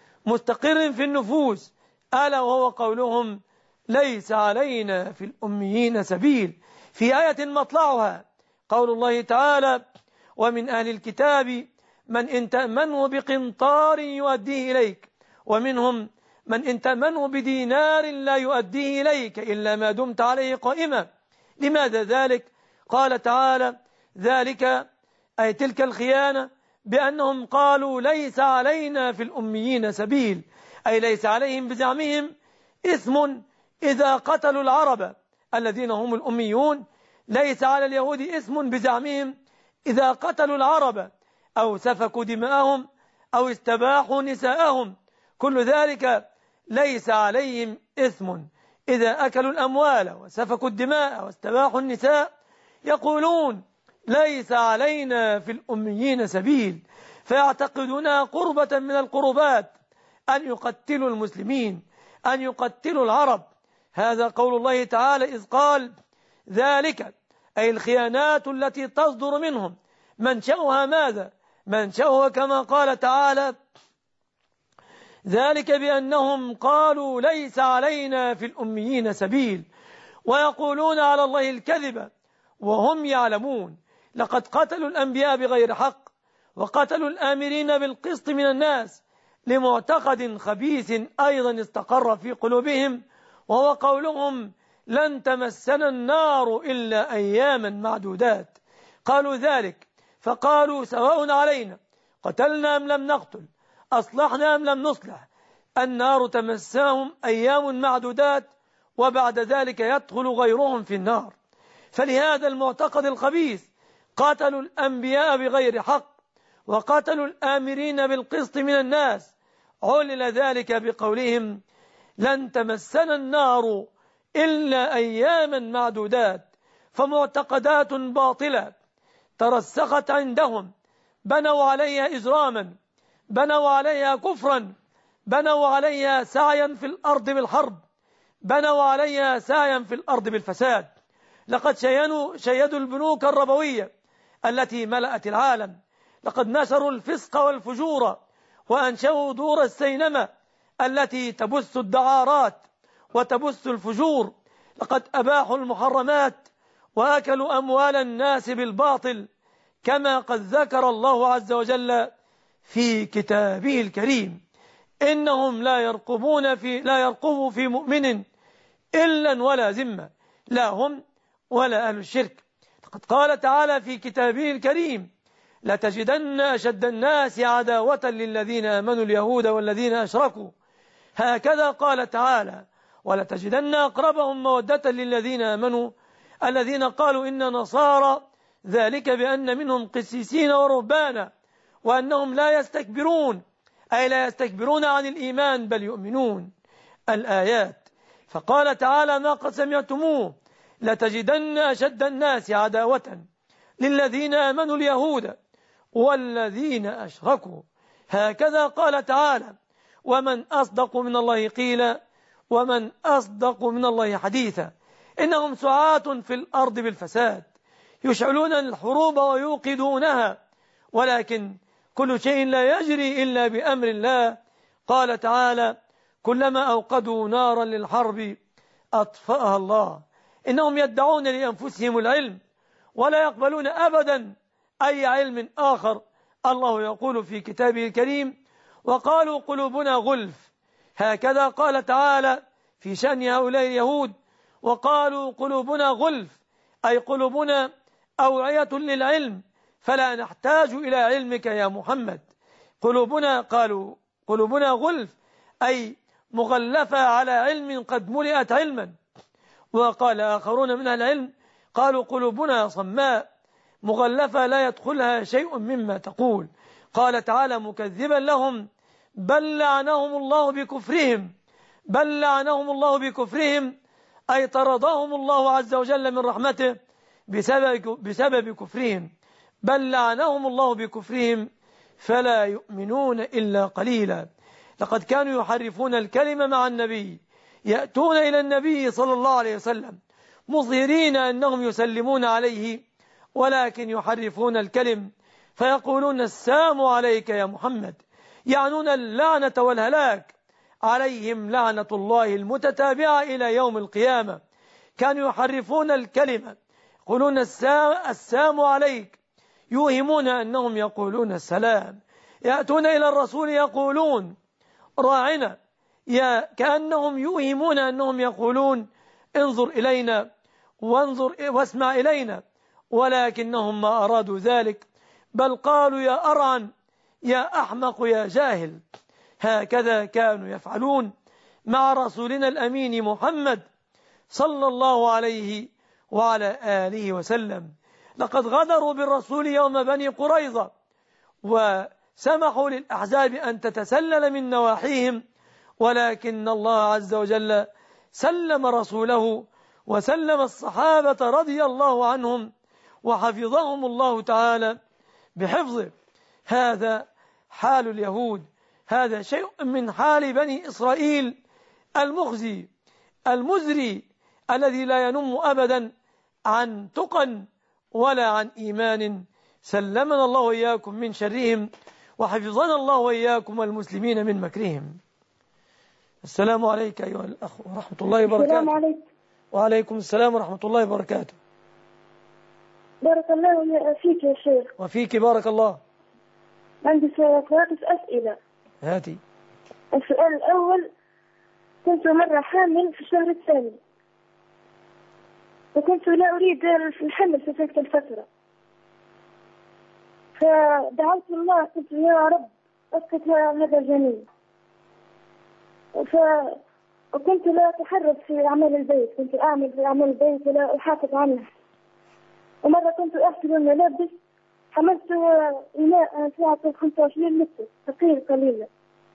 مستقر في النفوس، ألا وهو قولهم: ليس علينا في الأميين سبيل. في آية مطلعها قول الله تعالى: ومن أهل الكتاب من إن تأمنه بقنطار يؤديه إليك، ومنهم من إن تأمنه بدينار لا يؤديه إليك إلا ما دمت عليه قائما. لماذا ذلك؟ قال تعالى: ذلك أي تلك الخيانة بأنهم قالوا ليس علينا في الأميين سبيل، أي ليس عليهم بزعمهم إثم إذا قتلوا العرب الذين هم الأميون ليس على اليهود إثم بزعمهم إذا قتلوا العرب أو سفكوا دماءهم أو استباحوا نساءهم، كل ذلك ليس عليهم إثم إذا أكلوا الأموال وسفكوا الدماء واستباحوا النساء. يقولون ليس علينا في الأميين سبيل، فيعتقدونها قربة من القربات أن يقتلوا المسلمين، أن يقتلوا العرب. هذا قول الله تعالى إذ قال ذلك، أي الخيانات التي تصدر منهم منشأها ماذا؟ منشأها كما قال تعالى ذلك بأنهم قالوا ليس علينا في الأميين سبيل ويقولون على الله الكذب وهم يعلمون. لقد قتلوا الأنبياء بغير حق وقتلوا الآمرين بالقسط من الناس لمعتقد خبيث أيضا استقر في قلوبهم، وهو قولهم لن تمسنا النار إلا أياما معدودات. قالوا ذلك فقالوا سواء علينا قتلنا أم لم نقتل، أصلحنا أم لم نصلح، النار تمسهم أيام معدودات وبعد ذلك يدخل غيرهم في النار. فلهذا المعتقد الخبيث قاتلوا الأنبياء بغير حق وقاتلوا الآمرين بالقسط من الناس، علل ذلك بقولهم لن تمسنا النار إلا أياما معدودات. فمعتقدات باطلة ترسخت عندهم، بنوا عليها إجراما، بنوا عليها كفرا، بنوا عليها سعيا في الأرض بالحرب، بنوا عليها سعيا في الأرض بالفساد. لقد شيدوا البنوك الربوية التي ملأت العالم، لقد نشروا الفسق والفجور وأنشأوا دور السينما التي تبث الدعارات وتبث الفجور، لقد أباحوا المحرمات وأكلوا أموال الناس بالباطل، كما قد ذكر الله عز وجل في كتابه الكريم إنهم لا يرقبوا في مؤمن إلا ولا ذمة، لا هم ولا أهل الشرك. لقد قال تعالى في كتابه الكريم لتجدن أشد الناس عداوة للذين آمنوا اليهود والذين أشركوا، هكذا قال تعالى ولتجدن أقربهم مودة للذين آمنوا الذين قالوا إن نصارى، ذلك بأن منهم قسيسين ورهبانا وأنهم لا يستكبرون، أي لا يستكبرون عن الإيمان بل يؤمنون. الآيات. فقال تعالى ما قد سمعتموه لتجدن أشد الناس عداوة للذين آمنوا اليهود والذين أشركوا، هكذا قال تعالى ومن أصدق من الله قيلا ومن أصدق من الله حديثا. إنهم سعاة في الأرض بالفساد يشعلون الحروب ويوقدونها، ولكن كل شيء لا يجري إلا بأمر الله. قال تعالى كلما أوقدوا نارا للحرب أطفأها الله. إنهم يدعون لأنفسهم العلم ولا يقبلون أبدا أي علم آخر. الله يقول في كتابه الكريم وقالوا قلوبنا غلف، هكذا قال تعالى في شأن هؤلاء اليهود وقالوا قلوبنا غلف، أي قلوبنا أوعية للعلم فلا نحتاج إلى علمك يا محمد. قالوا قلوبنا غلف أي مغلفة على علم قد ملئت علما. وقال آخرون من العلم قالوا قلوبنا صماء مغلفة لا يدخلها شيء مما تقول. قال تعالى مكذبا لهم بل لعنهم الله بكفرهم أي طردهم الله عز وجل من رحمته بسبب كفرهم، بل لعنهم الله بكفرهم فلا يؤمنون إلا قليلا. لقد كانوا يحرفون الكلمة مع النبي، يأتون إلى النبي صلى الله عليه وسلم مظهرين أنهم يسلمون عليه، ولكن يحرفون الكلم فيقولون السلام عليك يا محمد، يعنون اللعنة والهلاك، عليهم لعنة الله المتتابعة إلى يوم القيامة. كانوا يحرفون الكلمة يقولون السلام عليك، يوهمون أنهم يقولون السلام. يأتون إلى الرسول يقولون راعنا، كأنهم يوهمون أنهم يقولون انظر إلينا واسمع إلينا، ولكنهم ما أرادوا ذلك، بل قالوا يا أرعن يا أحمق يا جاهل. هكذا كانوا يفعلون مع رسولنا الأمين محمد صلى الله عليه وعلى آله وسلم. لقد غدروا بالرسول يوم بني قريظة وسمحوا للأحزاب أن تتسلل من نواحيهم، ولكن الله عز وجل سلم رسوله وسلم الصحابة رضي الله عنهم وحفظهم الله تعالى بحفظه. هذا حال اليهود، هذا شيء من حال بني إسرائيل المخزي المزري الذي لا ينم أبدا عن تقى ولا عن إيمان. سلمنا الله وإياكم من شرهم وحفظنا الله وإياكم والمسلمين من مكرهم. السلام عليك أيها الأخ ورحمة الله وبركاته. السلام عليكم. وعليكم السلام ورحمة الله وبركاته. بارك الله فيك يا شيخ. وفيك بارك الله. عندي 3 أسئلة. هاتي. السؤال الأول: كنت مرة حامل في الشهر الثاني، وكنت لا أريد الحمل في تلك الفترة، فدعوت الله قلت يا رب أسقط هذا الجنين. وكنت لا أتحرك في أعمال البيت، كنت أعمل في أعمال البيت ولا أحافظ عنه. ومرة كنت أغسل الملابس، حملت إناء سعة 25 لتر ثقيل قليلا،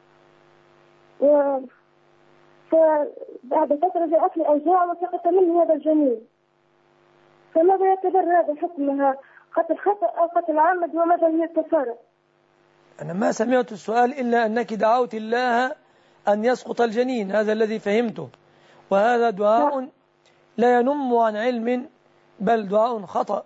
فبعد فترة جاءت لي أوجاع وسقط مني هذا الجنين. فماذا يعتبر هذا حكمها؟ قتل خطأ أو قتل عمد؟ وماذا هي الكفارة؟ أنا ما سمعت السؤال إلا أنك دعوت الله أن يسقط الجنين، هذا الذي فهمته، وهذا دعاء لا ينم عن علم بل دعاء خطأ.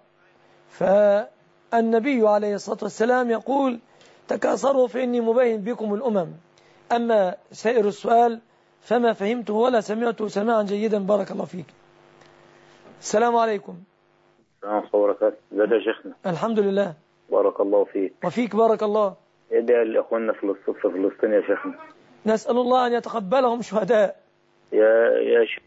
فالنبي عليه الصلاة والسلام يقول: تكاثروا فإني مبين بكم الأمم. أما سائر السؤال فما فهمته ولا سمعته سماعا جيدا. بارك الله فيك. السلام عليكم. السلام عليكم وبركاته. ازيك يا شيخنا؟ الحمد لله. بارك الله فيك. وفيك بارك الله. ادعي لإخواننا في فلسطين يا شيخنا. نسأل الله أن يتقبلهم شهداء. يا شيخ،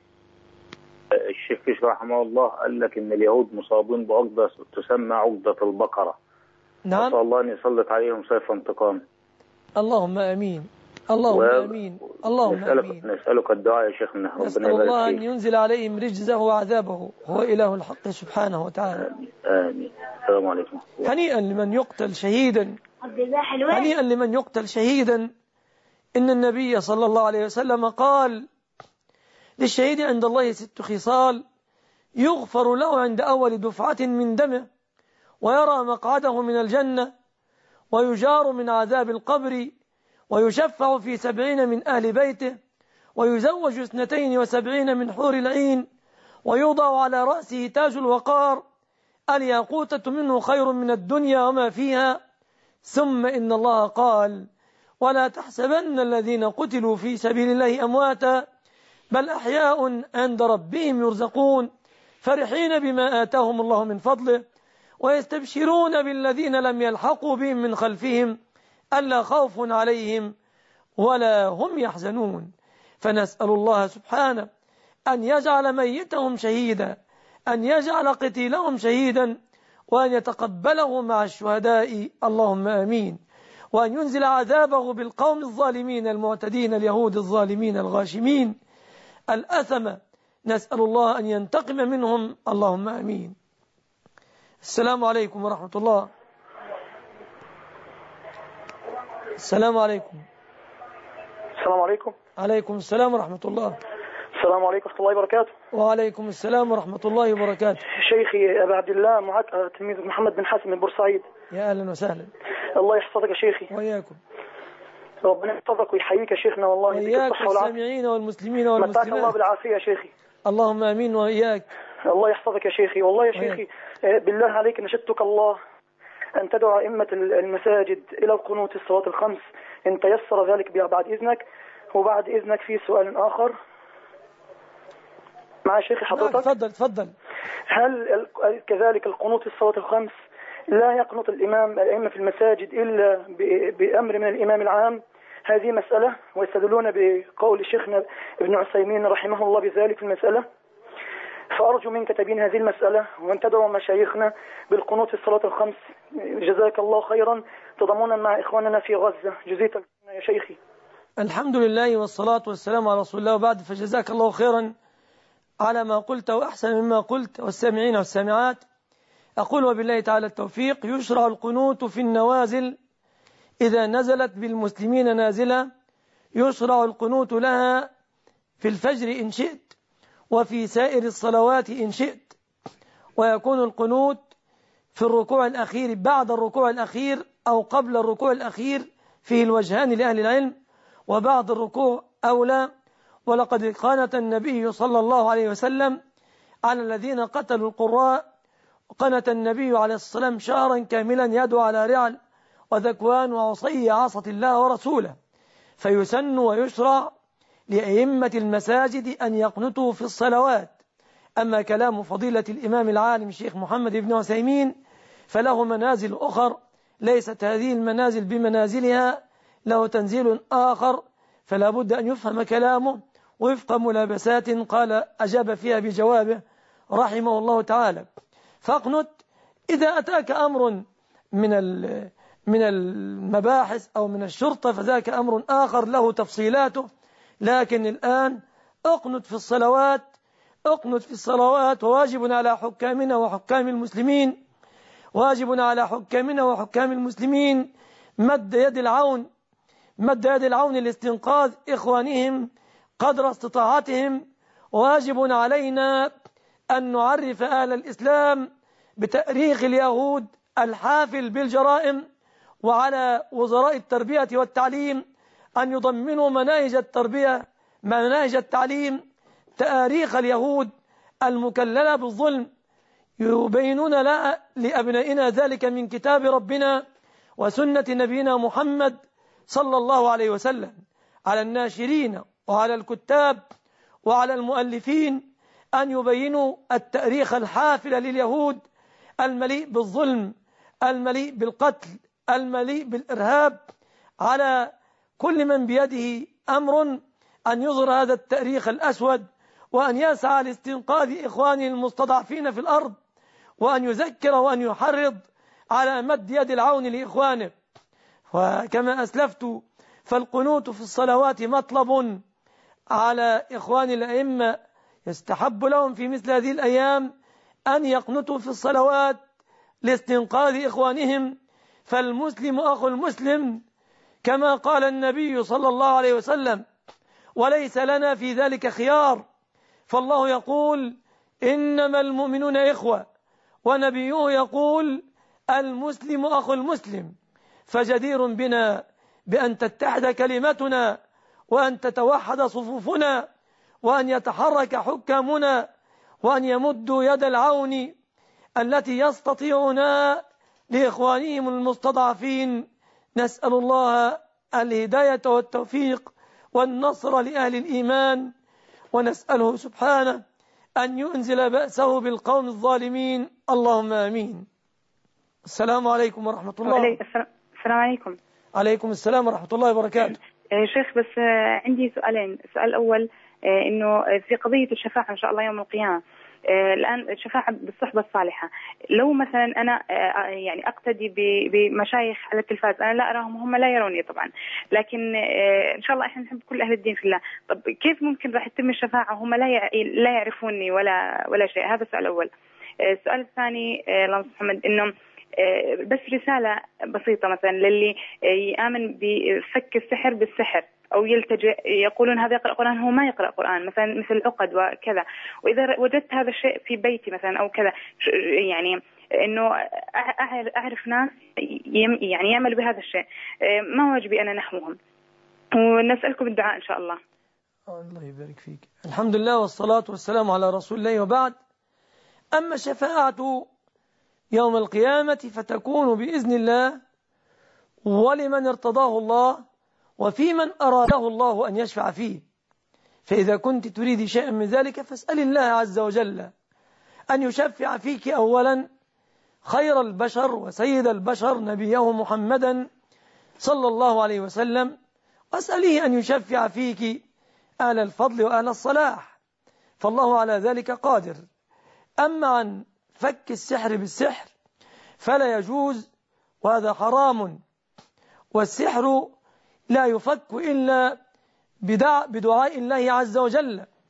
الشيخ رحمه الله قال لك إن اليهود مصابين بعقدة تسمى عقدة البقرة. نعم. نسأل الله أن يسلط عليهم سيف انتقام. اللهم آمين. اللهم آمين. اللهم آمين. نسألك الدعاء يا شيخنا. نسأل الله أن ينزل عليهم رجزه وعذابه، هو إله الحق سبحانه وتعالى. آمين. السلام عليكم. هنيئا لمن يقتل شهيدا، هنيئا لمن يقتل شهيدا. إن النبي صلى الله عليه وسلم قال: للشهيد عند الله 6 خصال يغفر له عند أول دفعة من دمه، ويرى مقعده من الجنة، ويجار من عذاب القبر، ويشفع في 70 من أهل بيته، ويزوج 72 من حور العين، ويوضع على رأسه تاج الوقار، الياقوتة منه خير من الدنيا وما فيها. ثم إن الله قال: ولا تحسبن الذين قتلوا في سبيل الله أمواتا بل أحياء عند ربهم يرزقون فرحين بما آتاهم الله من فضله ويستبشرون بالذين لم يلحقوا بهم من خلفهم ألا خوف عليهم ولا هم يحزنون. فنسأل الله سبحانه أن يجعل ميتهم شهيدا، أن يجعل قتيلهم شهيدا، وأن يتقبله مع الشهداء، اللهم آمين. وأن ينزل عذابه بالقوم الظالمين المعتدين اليهود الظالمين الغاشمين الأثمة، نسأل الله أن ينتقم منهم، اللهم آمين. السلام عليكم ورحمة الله. السلام عليكم. السلام عليكم. عليكم السلام ورحمة الله. السلام عليكم ورحمة الله وبركاته. وعليكم السلام ورحمة الله وبركاته. شيخي أبا عبد الله، معك تلميذ محمد بن حسن من بورسعيد. يا أهلا وسهلا. الله يحفظك يا شيخي. وإياكم. ربنا يحفظك ويحييك يا شيخنا، والله وإياك السامعين والمسلمين والمسلمات. متاك الله بالعافية يا شيخي. اللهم آمين وإياك. الله يحفظك يا شيخي. والله يا شيخي بالله عليك نشدتك الله أن تدعو أئمة المساجد إلى القنوت الصلوات الخمس إن تيسر ذلك بعد إذنك. وبعد إذنك في سؤال آخر مع شيخي حضرتك. تفضل. هل كذلك القنوت الصلوات الخمس لا يقنط الأئمة في المساجد إلا بأمر من الإمام العام؟ هذه مسألة، ويستدلون بقول شيخنا ابن عثيمين رحمه الله بذلك في المسألة. فأرجو منك تبين هذه المسألة وأن تدعو مشايخنا بالقنوت في الصلاة الخمس. جزاك الله خيرا، تضامنا مع إخواننا في غزة. جزيت يا شيخي. الحمد لله والصلاة والسلام على رسول الله، وبعد، فجزاك الله خيرا على ما قلت وأحسن مما قلت والسامعين والسامعات. أقول وبالله تعالى التوفيق. يشرع القنوت في النوازل إذا نزلت بالمسلمين نازلة، يشرع القنوت لها في الفجر إن شئت وفي سائر الصلوات إن شئت، ويكون القنوت في الركوع الأخير بعد الركوع الأخير أو قبل الركوع الأخير، فيه الوجهان لأهل العلم، وبعد الركوع أولى. ولقد قنت النبي صلى الله عليه وسلم على الذين قتلوا القراء، وقنت النبي عليه الصلاة والسلام شهرا كاملا يدعو على رعل وذكوان وعصي عصة الله ورسوله. فيسن ويشرع لأئمة المساجد أن يقنتوا في الصلوات. أما كلام فضيلة الإمام العالم الشيخ محمد بن عثيمين فله منازل أخر، ليست هذه المنازل بمنازلها، له تنزيل آخر، فلا بد أن يفهم كلامه وفق ملابسات قال أجاب فيها بجوابه رحمه الله تعالى. فاقنت إذا أتاك أمر من المباحث أو من الشرطة فذاك أمر آخر له تفصيلاته، لكن الآن اقنت في الصلوات. اقنت في الصلوات، وواجب على حكامنا وحكام المسلمين، واجب على حكامنا وحكام المسلمين مد يد العون لاستنقاذ إخوانهم قدر استطاعتهم. واجب علينا أن نعرف أهل الإسلام بتأريخ اليهود الحافل بالجرائم، وعلى وزراء التربية والتعليم أن يضمنوا مناهج التعليم تأريخ اليهود المكللة بالظلم، يبينون لأبنائنا ذلك من كتاب ربنا وسنة نبينا محمد صلى الله عليه وسلم. على الناشرين وعلى الكتاب وعلى المؤلفين أن يبينوا التأريخ الحافل لليهود المليء بالظلم، المليء بالقتل، المليء بالإرهاب. على كل من بيده أمر أن يظهر هذا التأريخ الأسود، وأن يسعى لاستنقاذ إخوانه المستضعفين في الأرض، وأن يذكر وأن يحرض على مد يد العون لإخوانه. وكما أسلفت فالقنوت في الصلوات مطلب على إخوان الأئمة، يستحب لهم في مثل هذه الأيام أن يقنتوا في الصلوات لاستنقاذ إخوانهم، فالمسلم أخو المسلم كما قال النبي صلى الله عليه وسلم، وليس لنا في ذلك خيار. فالله يقول إنما المؤمنون إخوة، ونبيه يقول المسلم أخو المسلم. فجدير بنا بأن تتحد كلمتنا، وأن تتوحد صفوفنا، وأن يتحرك حكامنا، وأن يمدوا يد العون التي يستطيعنا لإخوانهم المستضعفين. نسأل الله الهداية والتوفيق والنصر لأهل الإيمان، ونسأله سبحانه أن ينزل بأسه بالقوم الظالمين، اللهم آمين. السلام عليكم ورحمة الله. السلام عليكم. عليكم السلام ورحمة الله وبركاته. شيخ بس عندي سؤالين. السؤال الأول إنه في قضية الشفاعة إن شاء الله يوم القيامة، الآن الشفاعة بالصحبة الصالحة، لو مثلا أنا يعني أقتدي بمشايخ على التلفاز، أنا لا أراهم، هم لا يروني طبعا، لكن إن شاء الله إحنا نحب كل أهل الدين في الله. طب كيف ممكن راح تتم الشفاعة هم لا يعرفوني ولا شيء؟ هذا السؤال الأول. السؤال الثاني اللهم محمد، إنه بس رسالة بسيطة مثلا للي يآمن بفك السحر بالسحر، أو يلتجئ يقولون هذا يقرأ قرآن، هو ما يقرأ قرآن، مثلا مثل العقد وكذا، وإذا وجدت هذا الشيء في بيتي مثلا أو كذا، يعني إنه أعرف ناس يعني يعملوا بهذا الشيء، ما واجبي أنا نحوهم، ونسألكم الدعاء إن شاء الله. الله يبارك فيك. الحمد لله والصلاة والسلام على رسول الله، وبعد. أما الشفاعة يوم القيامة فتكون بإذن الله ولمن ارتضاه الله، وفي من أراده الله أن يشفع فيه. فإذا كنت تريد شيئا من ذلك فاسأل الله عز وجل أن يشفع فيك أولا خير البشر وسيد البشر نبيه محمدا صلى الله عليه وسلم، واسأله أن يشفع فيك أهل الفضل وأهل الصلاح، فالله على ذلك قادر. أما عن فك السحر بالسحر فلا يجوز، وهذا حرام، والسحر لا يفك إلا بدعاء الله عز وجل.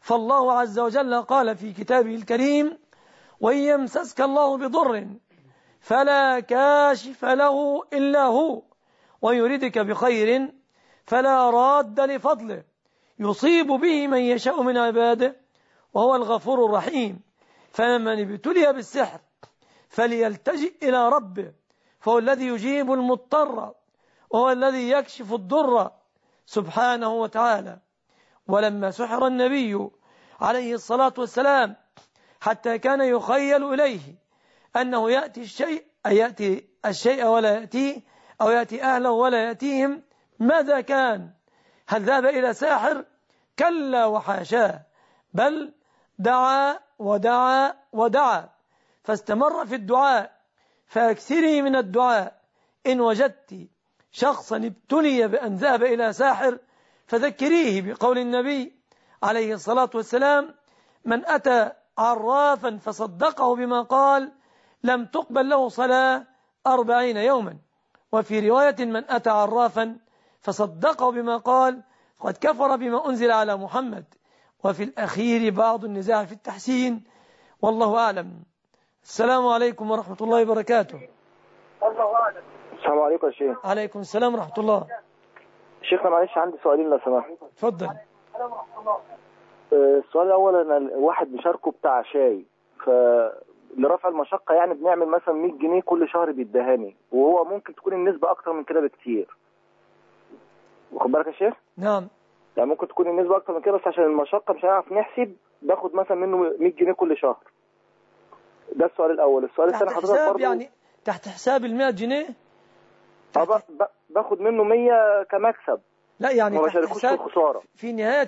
فالله عز وجل قال في كتابه الكريم: وإن يمسسك الله بضر فلا كاشف له إلا هو ويردك بخير فلا راد لفضله يصيب به من يشاء من عباده وهو الغفور الرحيم. فمن ابتلي بالسحر فليلتجئ إلى ربه فهو الذي يجيب المضطر وهو الذي يكشف الضر سبحانه وتعالى. ولما سحر النبي عليه الصلاة والسلام حتى كان يخيل إليه أنه يأتي الشيء ولا يأتيه، أو يأتي أهله ولا يأتيهم، ماذا كان؟ هل ذهب إلى ساحر؟ كلا وحاشاه، بل دعا ودعا ودعا، فاستمر في الدعاء. فاكثري من الدعاء. إن وجدت شخصا ابتلي بأن ذهب إلى ساحر فذكريه بقول النبي عليه الصلاة والسلام: من أتى عرافا فصدقه بما قال لم تقبل له صلاة 40 يوما. وفي رواية: من أتى عرافا فصدقه بما قال قد كفر بما أنزل على محمد. وفي الأخير بعض النزاع في التحسين، والله أعلم. السلام عليكم ورحمة الله وبركاته. السلام عليكم يا شيخ. عليكم السلام ورحمة الله. شيخنا معلش عندي سؤالين لو سمحت. اتفضل. السؤال الأول: أنا واحد مشاركه بتاع شاي، فلرفع المشقة يعني بنعمل مثلا 100 جنيه كل شهر بيدهاني، وهو ممكن تكون النسبة أكتر من كده بكتير. واخد بالك يا شيخ؟ نعم. يعني ممكن تكون النسبة أكتر من كده، بس عشان المشقة مش هنعرف نحسب، باخد مثلا منه 100 جنيه كل شهر. ده السؤال الأول. السؤال الثاني حضرتك برضه يعني تحت حساب 100 جنيه باخد منه 100 كمكسب. لا يعني ما تحت بشاركوش حساب في الخسارة. في نهاية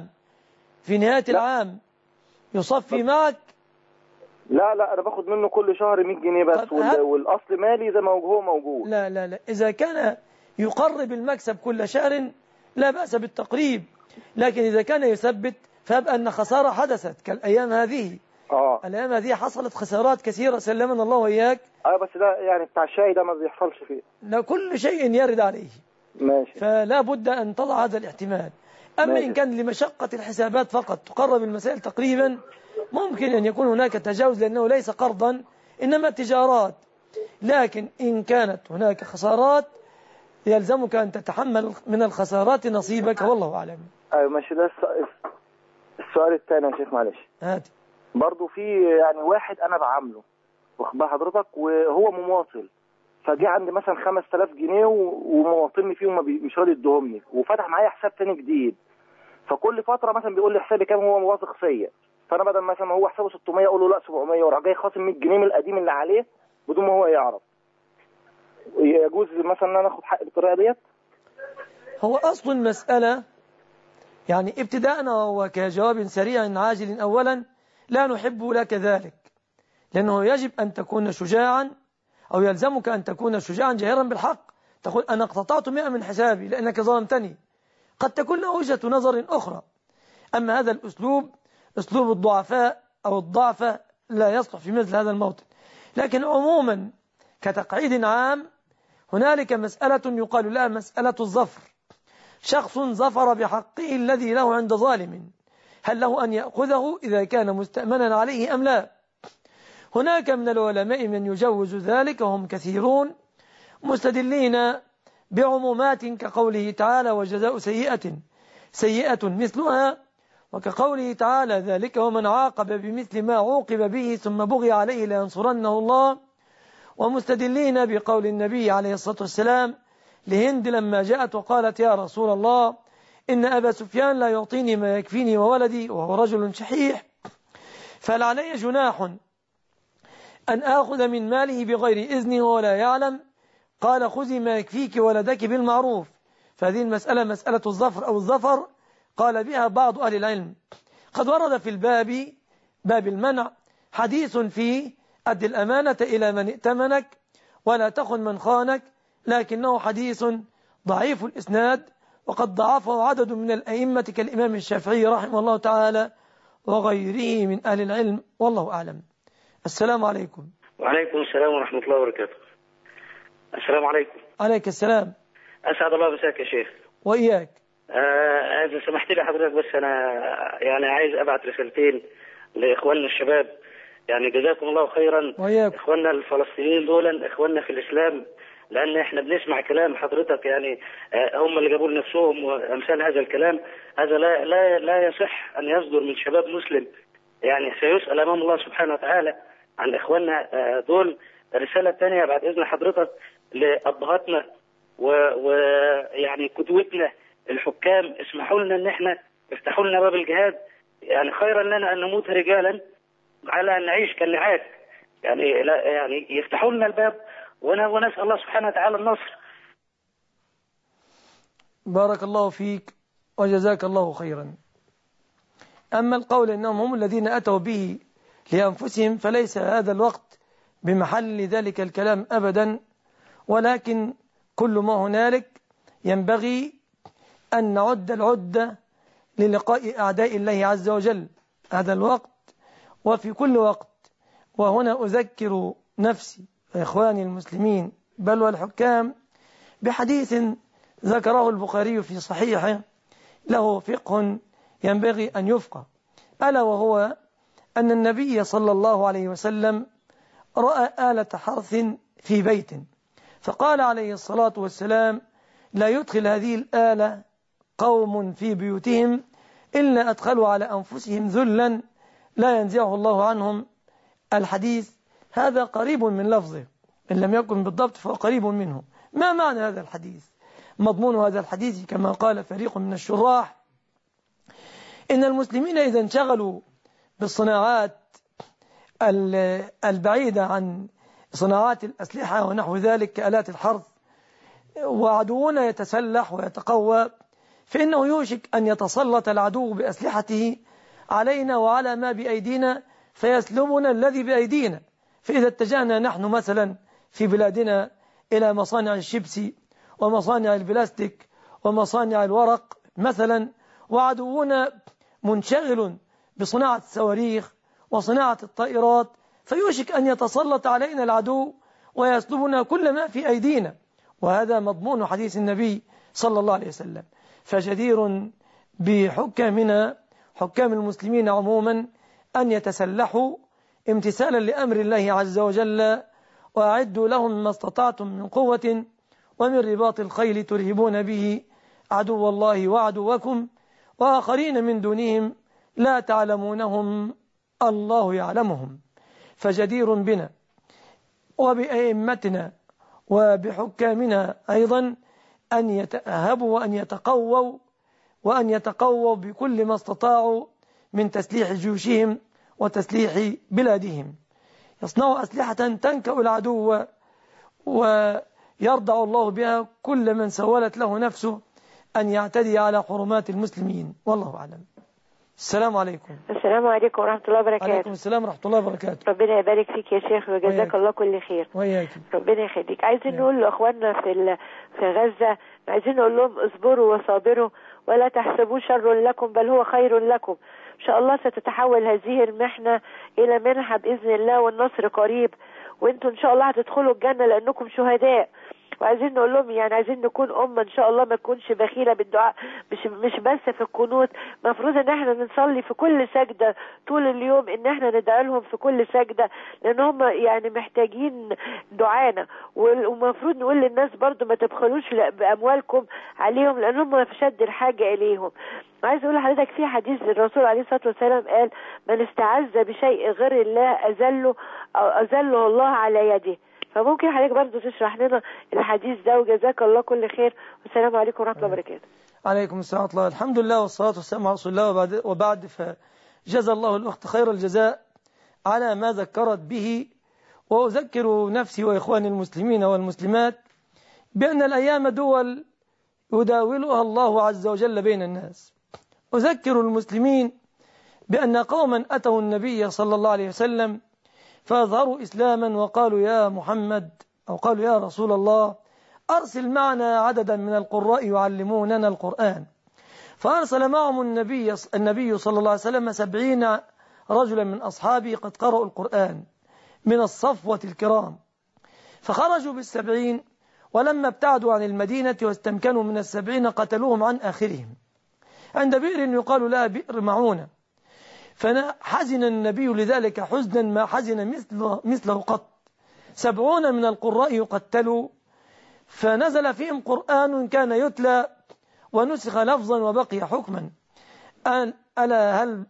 العام يصفي معك. لا أنا باخد منه كل شهر 100 جنيه بس، والأصل مالي زي ما هو موجود. لا إذا كان يقرب المكسب كل شهر لا بأس بالتقريب، لكن إذا كان يثبت فيبقى أن خسارة حدثت كالأيام هذه. الأيام هذه حصلت خسارات كثيرة سلمنا الله وإياك. بس ده يعني بتاع الشاي ده ما بيحصلش فيه. لا، كل شيء يرد عليه. ماشي. فلا بد أن تضع هذا الاحتمال. أما ماشي. إن كان لمشقة الحسابات فقط تقرب المسائل تقريبا، ممكن أن يكون هناك تجاوز لأنه ليس قرضا إنما تجارات. لكن إن كانت هناك خسارات يلزمك أن تتحمل من الخسارات نصيبك، والله أعلم. أيوة ماشي. ده السؤال الثاني يا شيخ معلش. هاتي. برضو في يعني واحد أنا بعامله، واخد بال حضرتك، وهو مماطل، فجي عندي مثلا 5000 جنيه ومواطلني فيهم مش راضي يديهمني، وفتح معايا حساب تاني جديد. فكل فترة مثلا بيقول لي حسابي كام، هو واثق فيا، فأنا بدل مثلا هو حسابه 600 أقول له لا 700، وراح جاي خاصم 100 جنيه من القديم اللي عليه بدون ما هو يعرف. يجوز مثلا ان انا اخد حقي بالطريقه ديت؟ هو اصل المساله يعني ابتداء وكجواب سريع عاجل، اولا لا نحب لك ذلك، لانه يجب ان تكون شجاعا، او يلزمك ان تكون شجاعا جاهرا بالحق، تقول انا اقتطعت 100 من حسابي لانك ظلمتني. قد تكون له وجهة نظر اخرى. اما هذا الاسلوب اسلوب الضعفاء او الضعفة لا يصلح في مثل هذا الموطن. لكن عموما كتقعيد عام هنالك مسألة يقال لها مسألة الظفر. شخص ظفر بحقه الذي له عند ظالم، هل له أن يأخذه إذا كان مستأمنا عليه أم لا؟ هناك من العلماء من يجوز ذلك وهم كثيرون، مستدلين بعمومات كقوله تعالى وجزاء سيئة مثلها، وكقوله تعالى ذلك ومن عاقب بمثل ما عوقب به ثم بغي عليه لينصرنه الله، ومستدلين بقول النبي عليه الصلاة والسلام لهند لما جاءت وقالت يا رسول الله إن أبا سفيان لا يعطيني ما يكفيني وولدي وهو رجل شحيح، فهل علي جناح أن آخذ من ماله بغير إذنه ولا يعلم؟ قال خذي ما يكفيك ولدك بالمعروف. فهذه المسألة مسألة الظفر أو الظفر قال بها بعض أهل العلم. قد ورد في باب المنع حديث فيه أد الأمانة إلى من ائتمنك ولا تخن من خانك، لكنه حديث ضعيف الإسناد، وقد ضعفه عدد من الأئمة كالإمام الشافعي رحمه الله تعالى وغيره من أهل العلم، والله أعلم. السلام عليكم. وعليكم السلام ورحمة الله وبركاته. السلام عليكم. عليك السلام. أسعد الله مساك يا شيخ. وإياك. إذا سمحت لي حضرتك، بس أنا يعني عايز أبعت رسالتين لإخواننا الشباب. يعني جزاكم الله خيرا. وياك. إخواننا الفلسطينيين دول إخواننا في الإسلام، لأن إحنا بنسمع كلام حضرتك، يعني هم اللي جابوا لنفسهم وأمثال هذا الكلام. هذا لا يصح أن يصدر من شباب مسلم. يعني سيسأل أمام الله سبحانه وتعالى عن إخواننا دول. الرسالة الثانية بعد إذن حضرتك لأبهاتنا ويعني قدوتنا الحكام، اسمحوا لنا ان احنا افتحوا لنا باب الجهاد. يعني خيرا لنا ان نموت رجالا على ان نعيش كالنعاج. يعني لا يعني يفتحوا لنا الباب ونسال الله سبحانه وتعالى النصر. بارك الله فيك وجزاك الله خيرا. أما القول إنهم هم الذين أتوا به لأنفسهم فليس هذا الوقت بمحل ذلك الكلام أبدا، ولكن كل ما هنالك ينبغي أن نعد العدة للقاء أعداء الله عز وجل هذا الوقت وفي كل وقت. وهنا أذكر نفسي وإخواني المسلمين بل والحكام بحديث ذكره البخاري في صحيحه له فقه ينبغي أن يفقه، ألا وهو أن النبي صلى الله عليه وسلم رأى آلة حرث في بيت، فقال عليه الصلاة والسلام: لا يدخل هذه الآلة قوم في بيوتهم إلا أدخلوا على أنفسهم ذلا لا ينزعه الله عنهم. الحديث هذا قريب من لفظه، إن لم يكن بالضبط فهو قريب منه. ما معنى هذا الحديث؟ مضمون هذا الحديث كما قال فريق من الشراح: إن المسلمين إذا انشغلوا بالصناعات البعيدة عن صناعات الأسلحة ونحو ذلك كآلات الحرث، وعدونا يتسلح ويتقوى، فإنه يوشك أن يتسلط العدو بأسلحته علينا وعلى ما بأيدينا فيسلبنا الذي بأيدينا. فإذا اتجهنا نحن مثلا في بلادنا إلى مصانع الشيبسي ومصانع البلاستيك ومصانع الورق مثلا، وعدونا منشغل بصناعة الصواريخ وصناعة الطائرات، فيوشك أن يتسلط علينا العدو ويسلبنا كل ما في أيدينا. وهذا مضمون حديث النبي صلى الله عليه وسلم. فجدير بحكامنا حكام المسلمين عموما أن يتسلحوا امتثالا لأمر الله عز وجل: وأعدوا لهم ما استطعتم من قوة ومن رباط الخيل ترهبون به عدو الله وعدوكم وآخرين من دونهم لا تعلمونهم الله يعلمهم. فجدير بنا وبأئمتنا وبحكامنا أيضا أن يتأهبوا وأن يتقووا بكل ما استطاعوا من تسليح جيوشهم وتسليح بلادهم. يصنعوا أسلحة تنكأ العدو ويرضع الله بها كل من سولت له نفسه أن يعتدي على حرمات المسلمين. والله أعلم. السلام عليكم. السلام عليكم ورحمة الله وبركاته. عليكم السلام ورحمة الله وبركاته. ربنا يبارك فيك يا شيخ وجزاك الله كل خير. وياك. ربنا يخليك. عايزين نقول لأخواننا في غزة، عايزين نقول لهم اصبروا وصابروا ولا تحسبوا شر لكم بل هو خير لكم. إن شاء الله ستتحول هذه المحنة إلى منحة بإذن الله، والنصر قريب، وانتم إن شاء الله هتدخلوا الجنة لأنكم شهداء. وعايزين نقول لهم يعني عايزين نكون أمة إن شاء الله ما تكونش بخيلة بالدعاء، مش بس في القنوت. مفروض إن احنا نصلي في كل سجدة طول اليوم، إن احنا ندعي لهم في كل سجدة، لأن هم يعني محتاجين دعانا. ومفروض نقول للناس برضو ما تبخلوش بأموالكم عليهم، لأن هم في شد الحاجة إليهم. عايز أقول لحضرتك في حديث الرسول عليه الصلاة والسلام قال: من استعز بشيء غير الله أذله الله على يده. فممكن حضرتك برضو تشرح لنا الحديث ده، وجزاك الله كل خير، والسلام عليكم ورحمة الله وبركاته. عليكم السلام ورحمة الله. الحمد لله والصلاة والسلام على رسول الله. وبعد فجزا الله الأخت خير الجزاء على ما ذكرت به. وأذكر نفسي وإخواني المسلمين والمسلمات بأن الأيام دول يداولها الله عز وجل بين الناس. أذكر المسلمين بأن قوما أتوا النبي صلى الله عليه وسلم فأظهروا إسلاما وقالوا: يا محمد، أو قالوا: يا رسول الله، أرسل معنا عددا من القراء يعلموننا القرآن. فأرسل معهم النبي صلى الله عليه وسلم 70 رجلا من أصحابه قد قرأوا القرآن من الصفوة الكرام. فخرجوا 70 ولما ابتعدوا عن المدينة واستمكنوا من 70 قتلوهم عن آخرهم عند بئر يقال لها بئر معونة. فحزن النبي لذلك حزنا ما حزن مثله قط. 70 من القراء يقتلوا، فنزل فيهم قرآن كان يتلى ونسخ لفظا وبقي حكما. ألا هل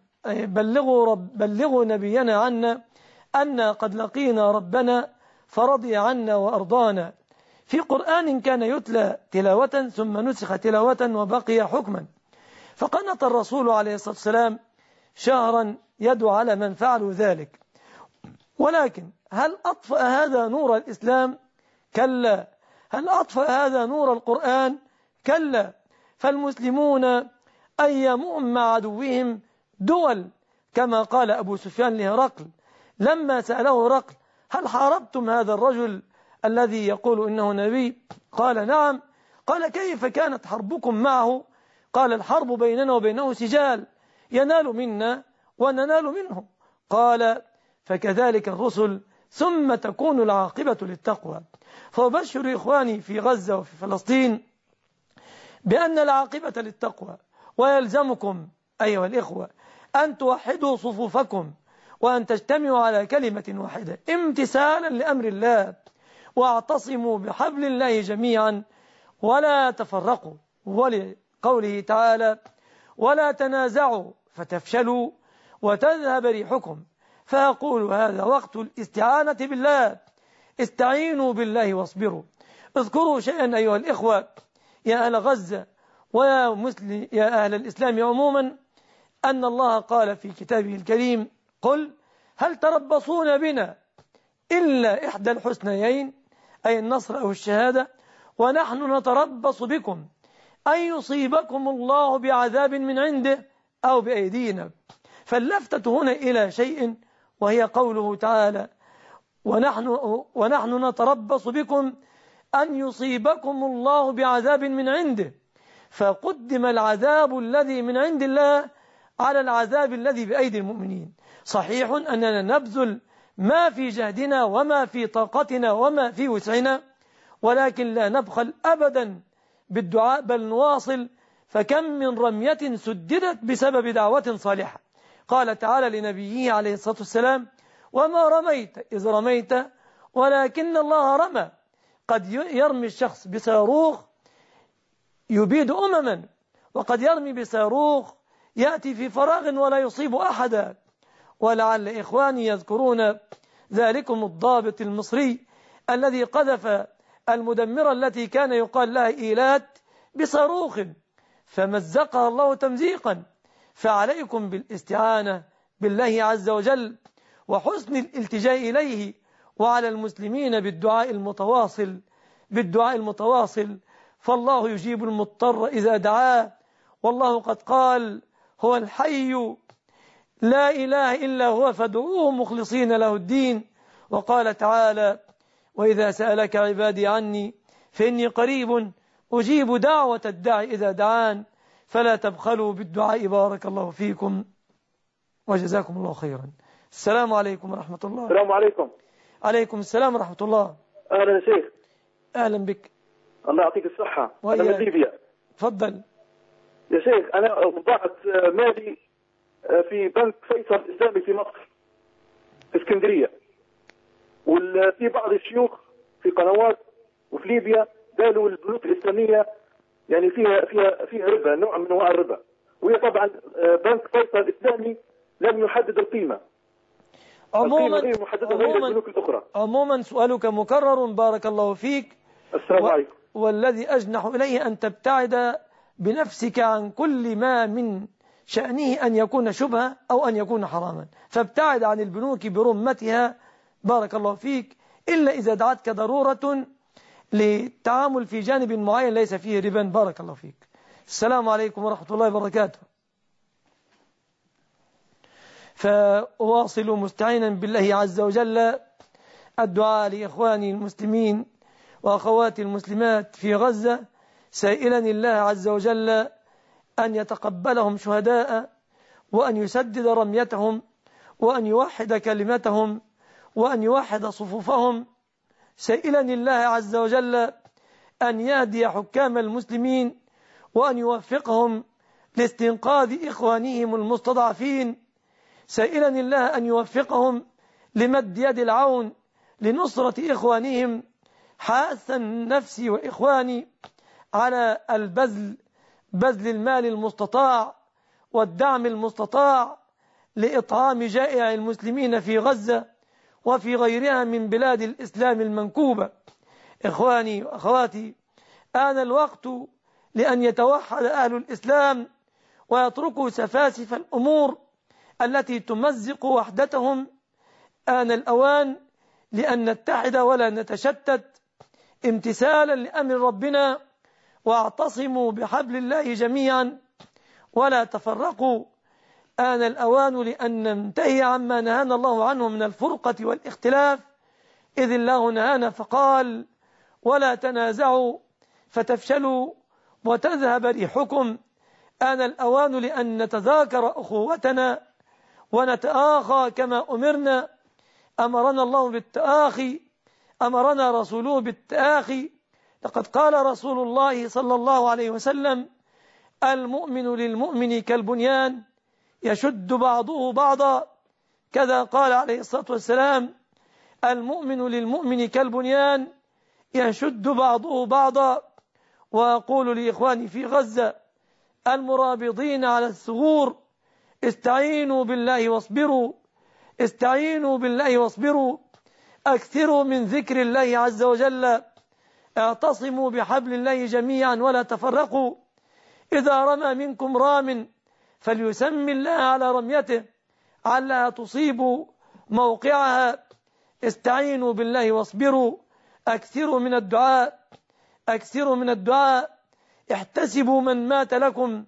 بلغوا نبينا عنا أن قد لقينا ربنا فرضي عنا وأرضانا، في قرآن كان يتلى تلاوة ثم نسخ تلاوة وبقي حكما. فقنط الرسول عليه الصلاة والسلام شهرا يدعو على من فعلوا ذلك. ولكن هل أطفأ هذا نور الإسلام؟ كلا. هل أطفأ هذا نور القرآن؟ كلا. فالمسلمون أيامهم مع عدوهم دول، كما قال أبو سفيان لهرقل لما سأله هرقل هل حاربتم هذا الرجل الذي يقول إنه نبي؟ قال نعم. قال كيف كانت حربكم معه؟ قال الحرب بيننا وبينه سجال، ينال منا وننال منه. قال فكذلك الرسل ثم تكون العاقبة للتقوى. فأبشر إخواني في غزة وفي فلسطين بأن العاقبة للتقوى، ويلزمكم أيها الإخوة أن توحدوا صفوفكم وأن تجتمعوا على كلمة واحدة امتثالا لأمر الله، واعتصموا بحبل الله جميعا ولا تفرقوا، ولقوله تعالى ولا تنازعوا فتفشلوا وتذهب ريحكم. فأقول هذا وقت الاستعانة بالله، استعينوا بالله واصبروا. اذكروا شيئا أيها الإخوة يا أهل غزة يا أهل الإسلام عموما، أن الله قال في كتابه الكريم قل هل تربصون بنا إلا إحدى الحسنيين، أي النصر أو الشهادة، ونحن نتربص بكم أن يصيبكم الله بعذاب من عنده أو بأيدينا. فاللفتة هنا إلى شيء وهي قوله تعالى ونحن نتربص بكم أن يصيبكم الله بعذاب من عنده، فقدم العذاب الذي من عند الله على العذاب الذي بأيدي المؤمنين. صحيح أننا نبذل ما في جهدنا وما في طاقتنا وما في وسعنا، ولكن لا نبخل أبدا بالدعاء بل نواصل، فكم من رمية سددت بسبب دعوة صالحة. قال تعالى لنبيه عليه الصلاة والسلام وما رميت إذ رميت ولكن الله رمى. قد يرمي الشخص بصاروخ يبيد أمما، وقد يرمي بصاروخ يأتي في فراغ ولا يصيب أحدا. ولعل إخواني يذكرون ذلكم الضابط المصري الذي قذف المدمرة التي كان يقال لها إيلات بصاروخ فمزقها الله تمزيقا. فعليكم بالاستعانة بالله عز وجل وحسن الالتجاء إليه، وعلى المسلمين بالدعاء المتواصل فالله يجيب المضطر إذا دعاه. والله قد قال هو الحي لا إله إلا هو فادعوه مخلصين له الدين. وقال تعالى وإذا سألك عبادي عني فإني قريب أجيب دعوة الداعي إذا دعان فلا تبخلوا بالدعاء. بارك الله فيكم وجزاكم الله خيرا. السلام عليكم ورحمة الله. السلام عليكم. عليكم السلام ورحمة الله. أهلا يا شيخ. أهلا بك. الله يعطيك الصحة. أنا من ليبيا. تفضل يا شيخ. أنا وضعت مالي في بنك فيصل الإسلامي في مصر في اسكندرية، وفي بعض الشيوخ في قنوات وفي ليبيا قالوا البنوك الإسلامية يعني فيها ربا، نوع من أنواع الربا، وهي طبعا بنك فيصل الإسلامي لم يحدد القيمة. عموما سؤالك مكرر بارك الله فيك. السلام عليكم. والذي أجنح إليه أن تبتعد بنفسك عن كل ما من شأنه أن يكون شبهة أو أن يكون حراما، فابتعد عن البنوك برمتها بارك الله فيك، إلا إذا دعتك ضرورة للتعامل في جانب معين ليس فيه ربا. بارك الله فيك. السلام عليكم ورحمة الله وبركاته. فأواصل مستعينا بالله عز وجل الدعاء لإخواني المسلمين وأخواتي المسلمات في غزة، سائلا الله عز وجل أن يتقبلهم شهداء، وأن يسدد رميتهم، وأن يوحد كلمتهم، وأن يوحد صفوفهم، سائلا الله عز وجل أن يهدي حكام المسلمين وأن يوفقهم لاستنقاذ إخوانهم المستضعفين، سائلا الله أن يوفقهم لمد يد العون لنصرة إخوانهم، حاثا نفسي وإخواني على بذل المال المستطاع والدعم المستطاع لإطعام جائع المسلمين في غزة وفي غيرها من بلاد الإسلام المنكوبة. إخواني وأخواتي، آن الوقت لأن يتوحد أهل الإسلام ويتركوا سفاسف الأمور التي تمزق وحدتهم. آن الأوان لأن نتحد ولا نتشتت امتثالا لأمر ربنا، واعتصموا بحبل الله جميعا ولا تفرقوا. آن الأوان لأن ننتهي عما نهانا الله عنه من الفرقة والاختلاف، إذ الله نهانا فقال: ولا تنازعوا فتفشلوا وتذهب ريحكم. آن الأوان لأن نتذاكر أخوتنا ونتآخى كما أمرنا. أمرنا الله بالتآخي، أمرنا رسوله بالتآخي. لقد قال رسول الله صلى الله عليه وسلم: المؤمن للمؤمن كالبنيان يشد بعضه بعضا. كذا قال عليه الصلاة والسلام: المؤمن للمؤمن كالبنيان يشد بعضه بعضا. وأقول لإخواني في غزة المرابطين على الثغور: استعينوا بالله واصبروا، استعينوا بالله واصبروا، أكثروا من ذكر الله عز وجل، اعتصموا بحبل الله جميعا ولا تفرقوا. إذا رمى منكم رام فليسمي الله على رميته علها تصيب موقعها. استعينوا بالله واصبروا، أكثروا من الدعاء، أكثروا من الدعاء. احتسبوا من مات لكم،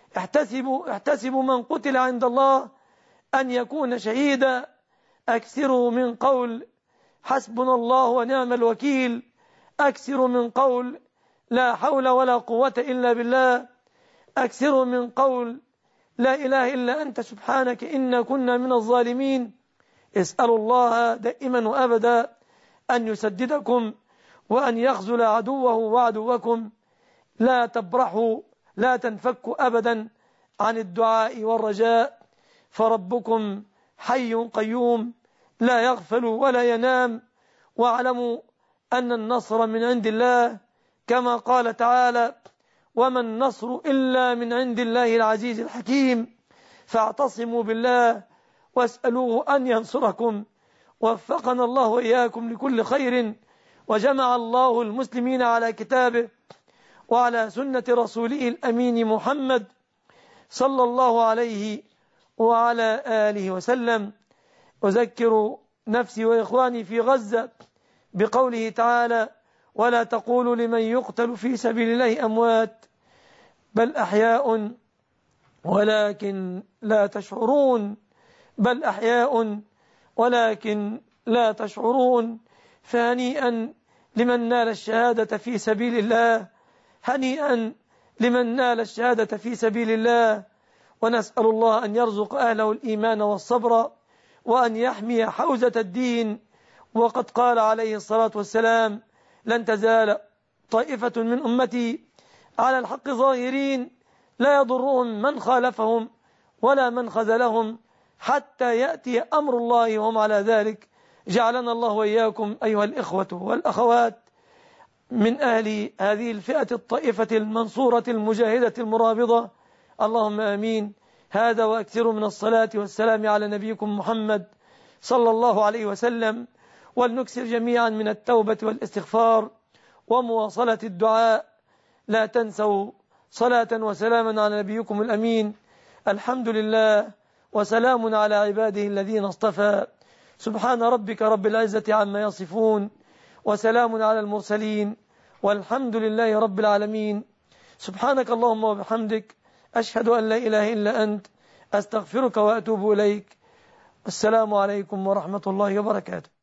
احتسبوا من قتل عند الله أن يكون شهيدا. أكثروا من قول حسبنا الله ونعم الوكيل، أكثروا من قول لا حول ولا قوة إلا بالله، أكثروا من قول لا إله إلا أنت سبحانك إنا كنا من الظالمين. اسألوا الله دائما وأبدا أن يسددكم وأن يخذل عدوه وعدوكم. لا تبرحوا، لا تنفكوا أبدا عن الدعاء والرجاء، فربكم حي قيوم لا يغفل ولا ينام. واعلموا أن النصر من عند الله، كما قال تعالى: وما النصر إلا من عند الله العزيز الحكيم. فاعتصموا بالله واسألوه أن ينصركم. وفقنا الله وإياكم لكل خير، وجمع الله المسلمين على كتابه وعلى سنة رسوله الأمين محمد صلى الله عليه وعلى آله وسلم. أذكر نفسي وإخواني في غزة بقوله تعالى: ولا تقولوا لمن يقتل في سبيل الله أموات بل أحياء ولكن لا تشعرون، بل أحياء ولكن لا تشعرون. فهنيئا لمن نال الشهادة في سبيل الله، هنيئا لمن نال الشهادة في سبيل الله. ونسأل الله أن يرزق أهله الإيمان والصبر وأن يحمي حوزة الدين. وقد قال عليه الصلاة والسلام: لن تزال طائفة من أمتي على الحق ظاهرين لا يضرهم من خالفهم ولا من خذلهم حتى يأتي أمر الله وهم على ذلك. جعلنا الله وإياكم أيها الإخوة والأخوات من أهل هذه الفئة الطائفة المنصورة المجاهدة المرابضة، اللهم آمين. هذا وأكثر من الصلاة والسلام على نبيكم محمد صلى الله عليه وسلم. ولنكثر جميعا من التوبة والاستغفار ومواصلة الدعاء. لا تنسوا صلاة وسلاما على نبيكم الأمين. الحمد لله وسلام على عباده الذين اصطفى. سبحان ربك رب العزة عما يصفون، وسلام على المرسلين، والحمد لله رب العالمين. سبحانك اللهم وبحمدك، أشهد أن لا إله إلا أنت، أستغفرك وأتوب إليك. السلام عليكم ورحمة الله وبركاته.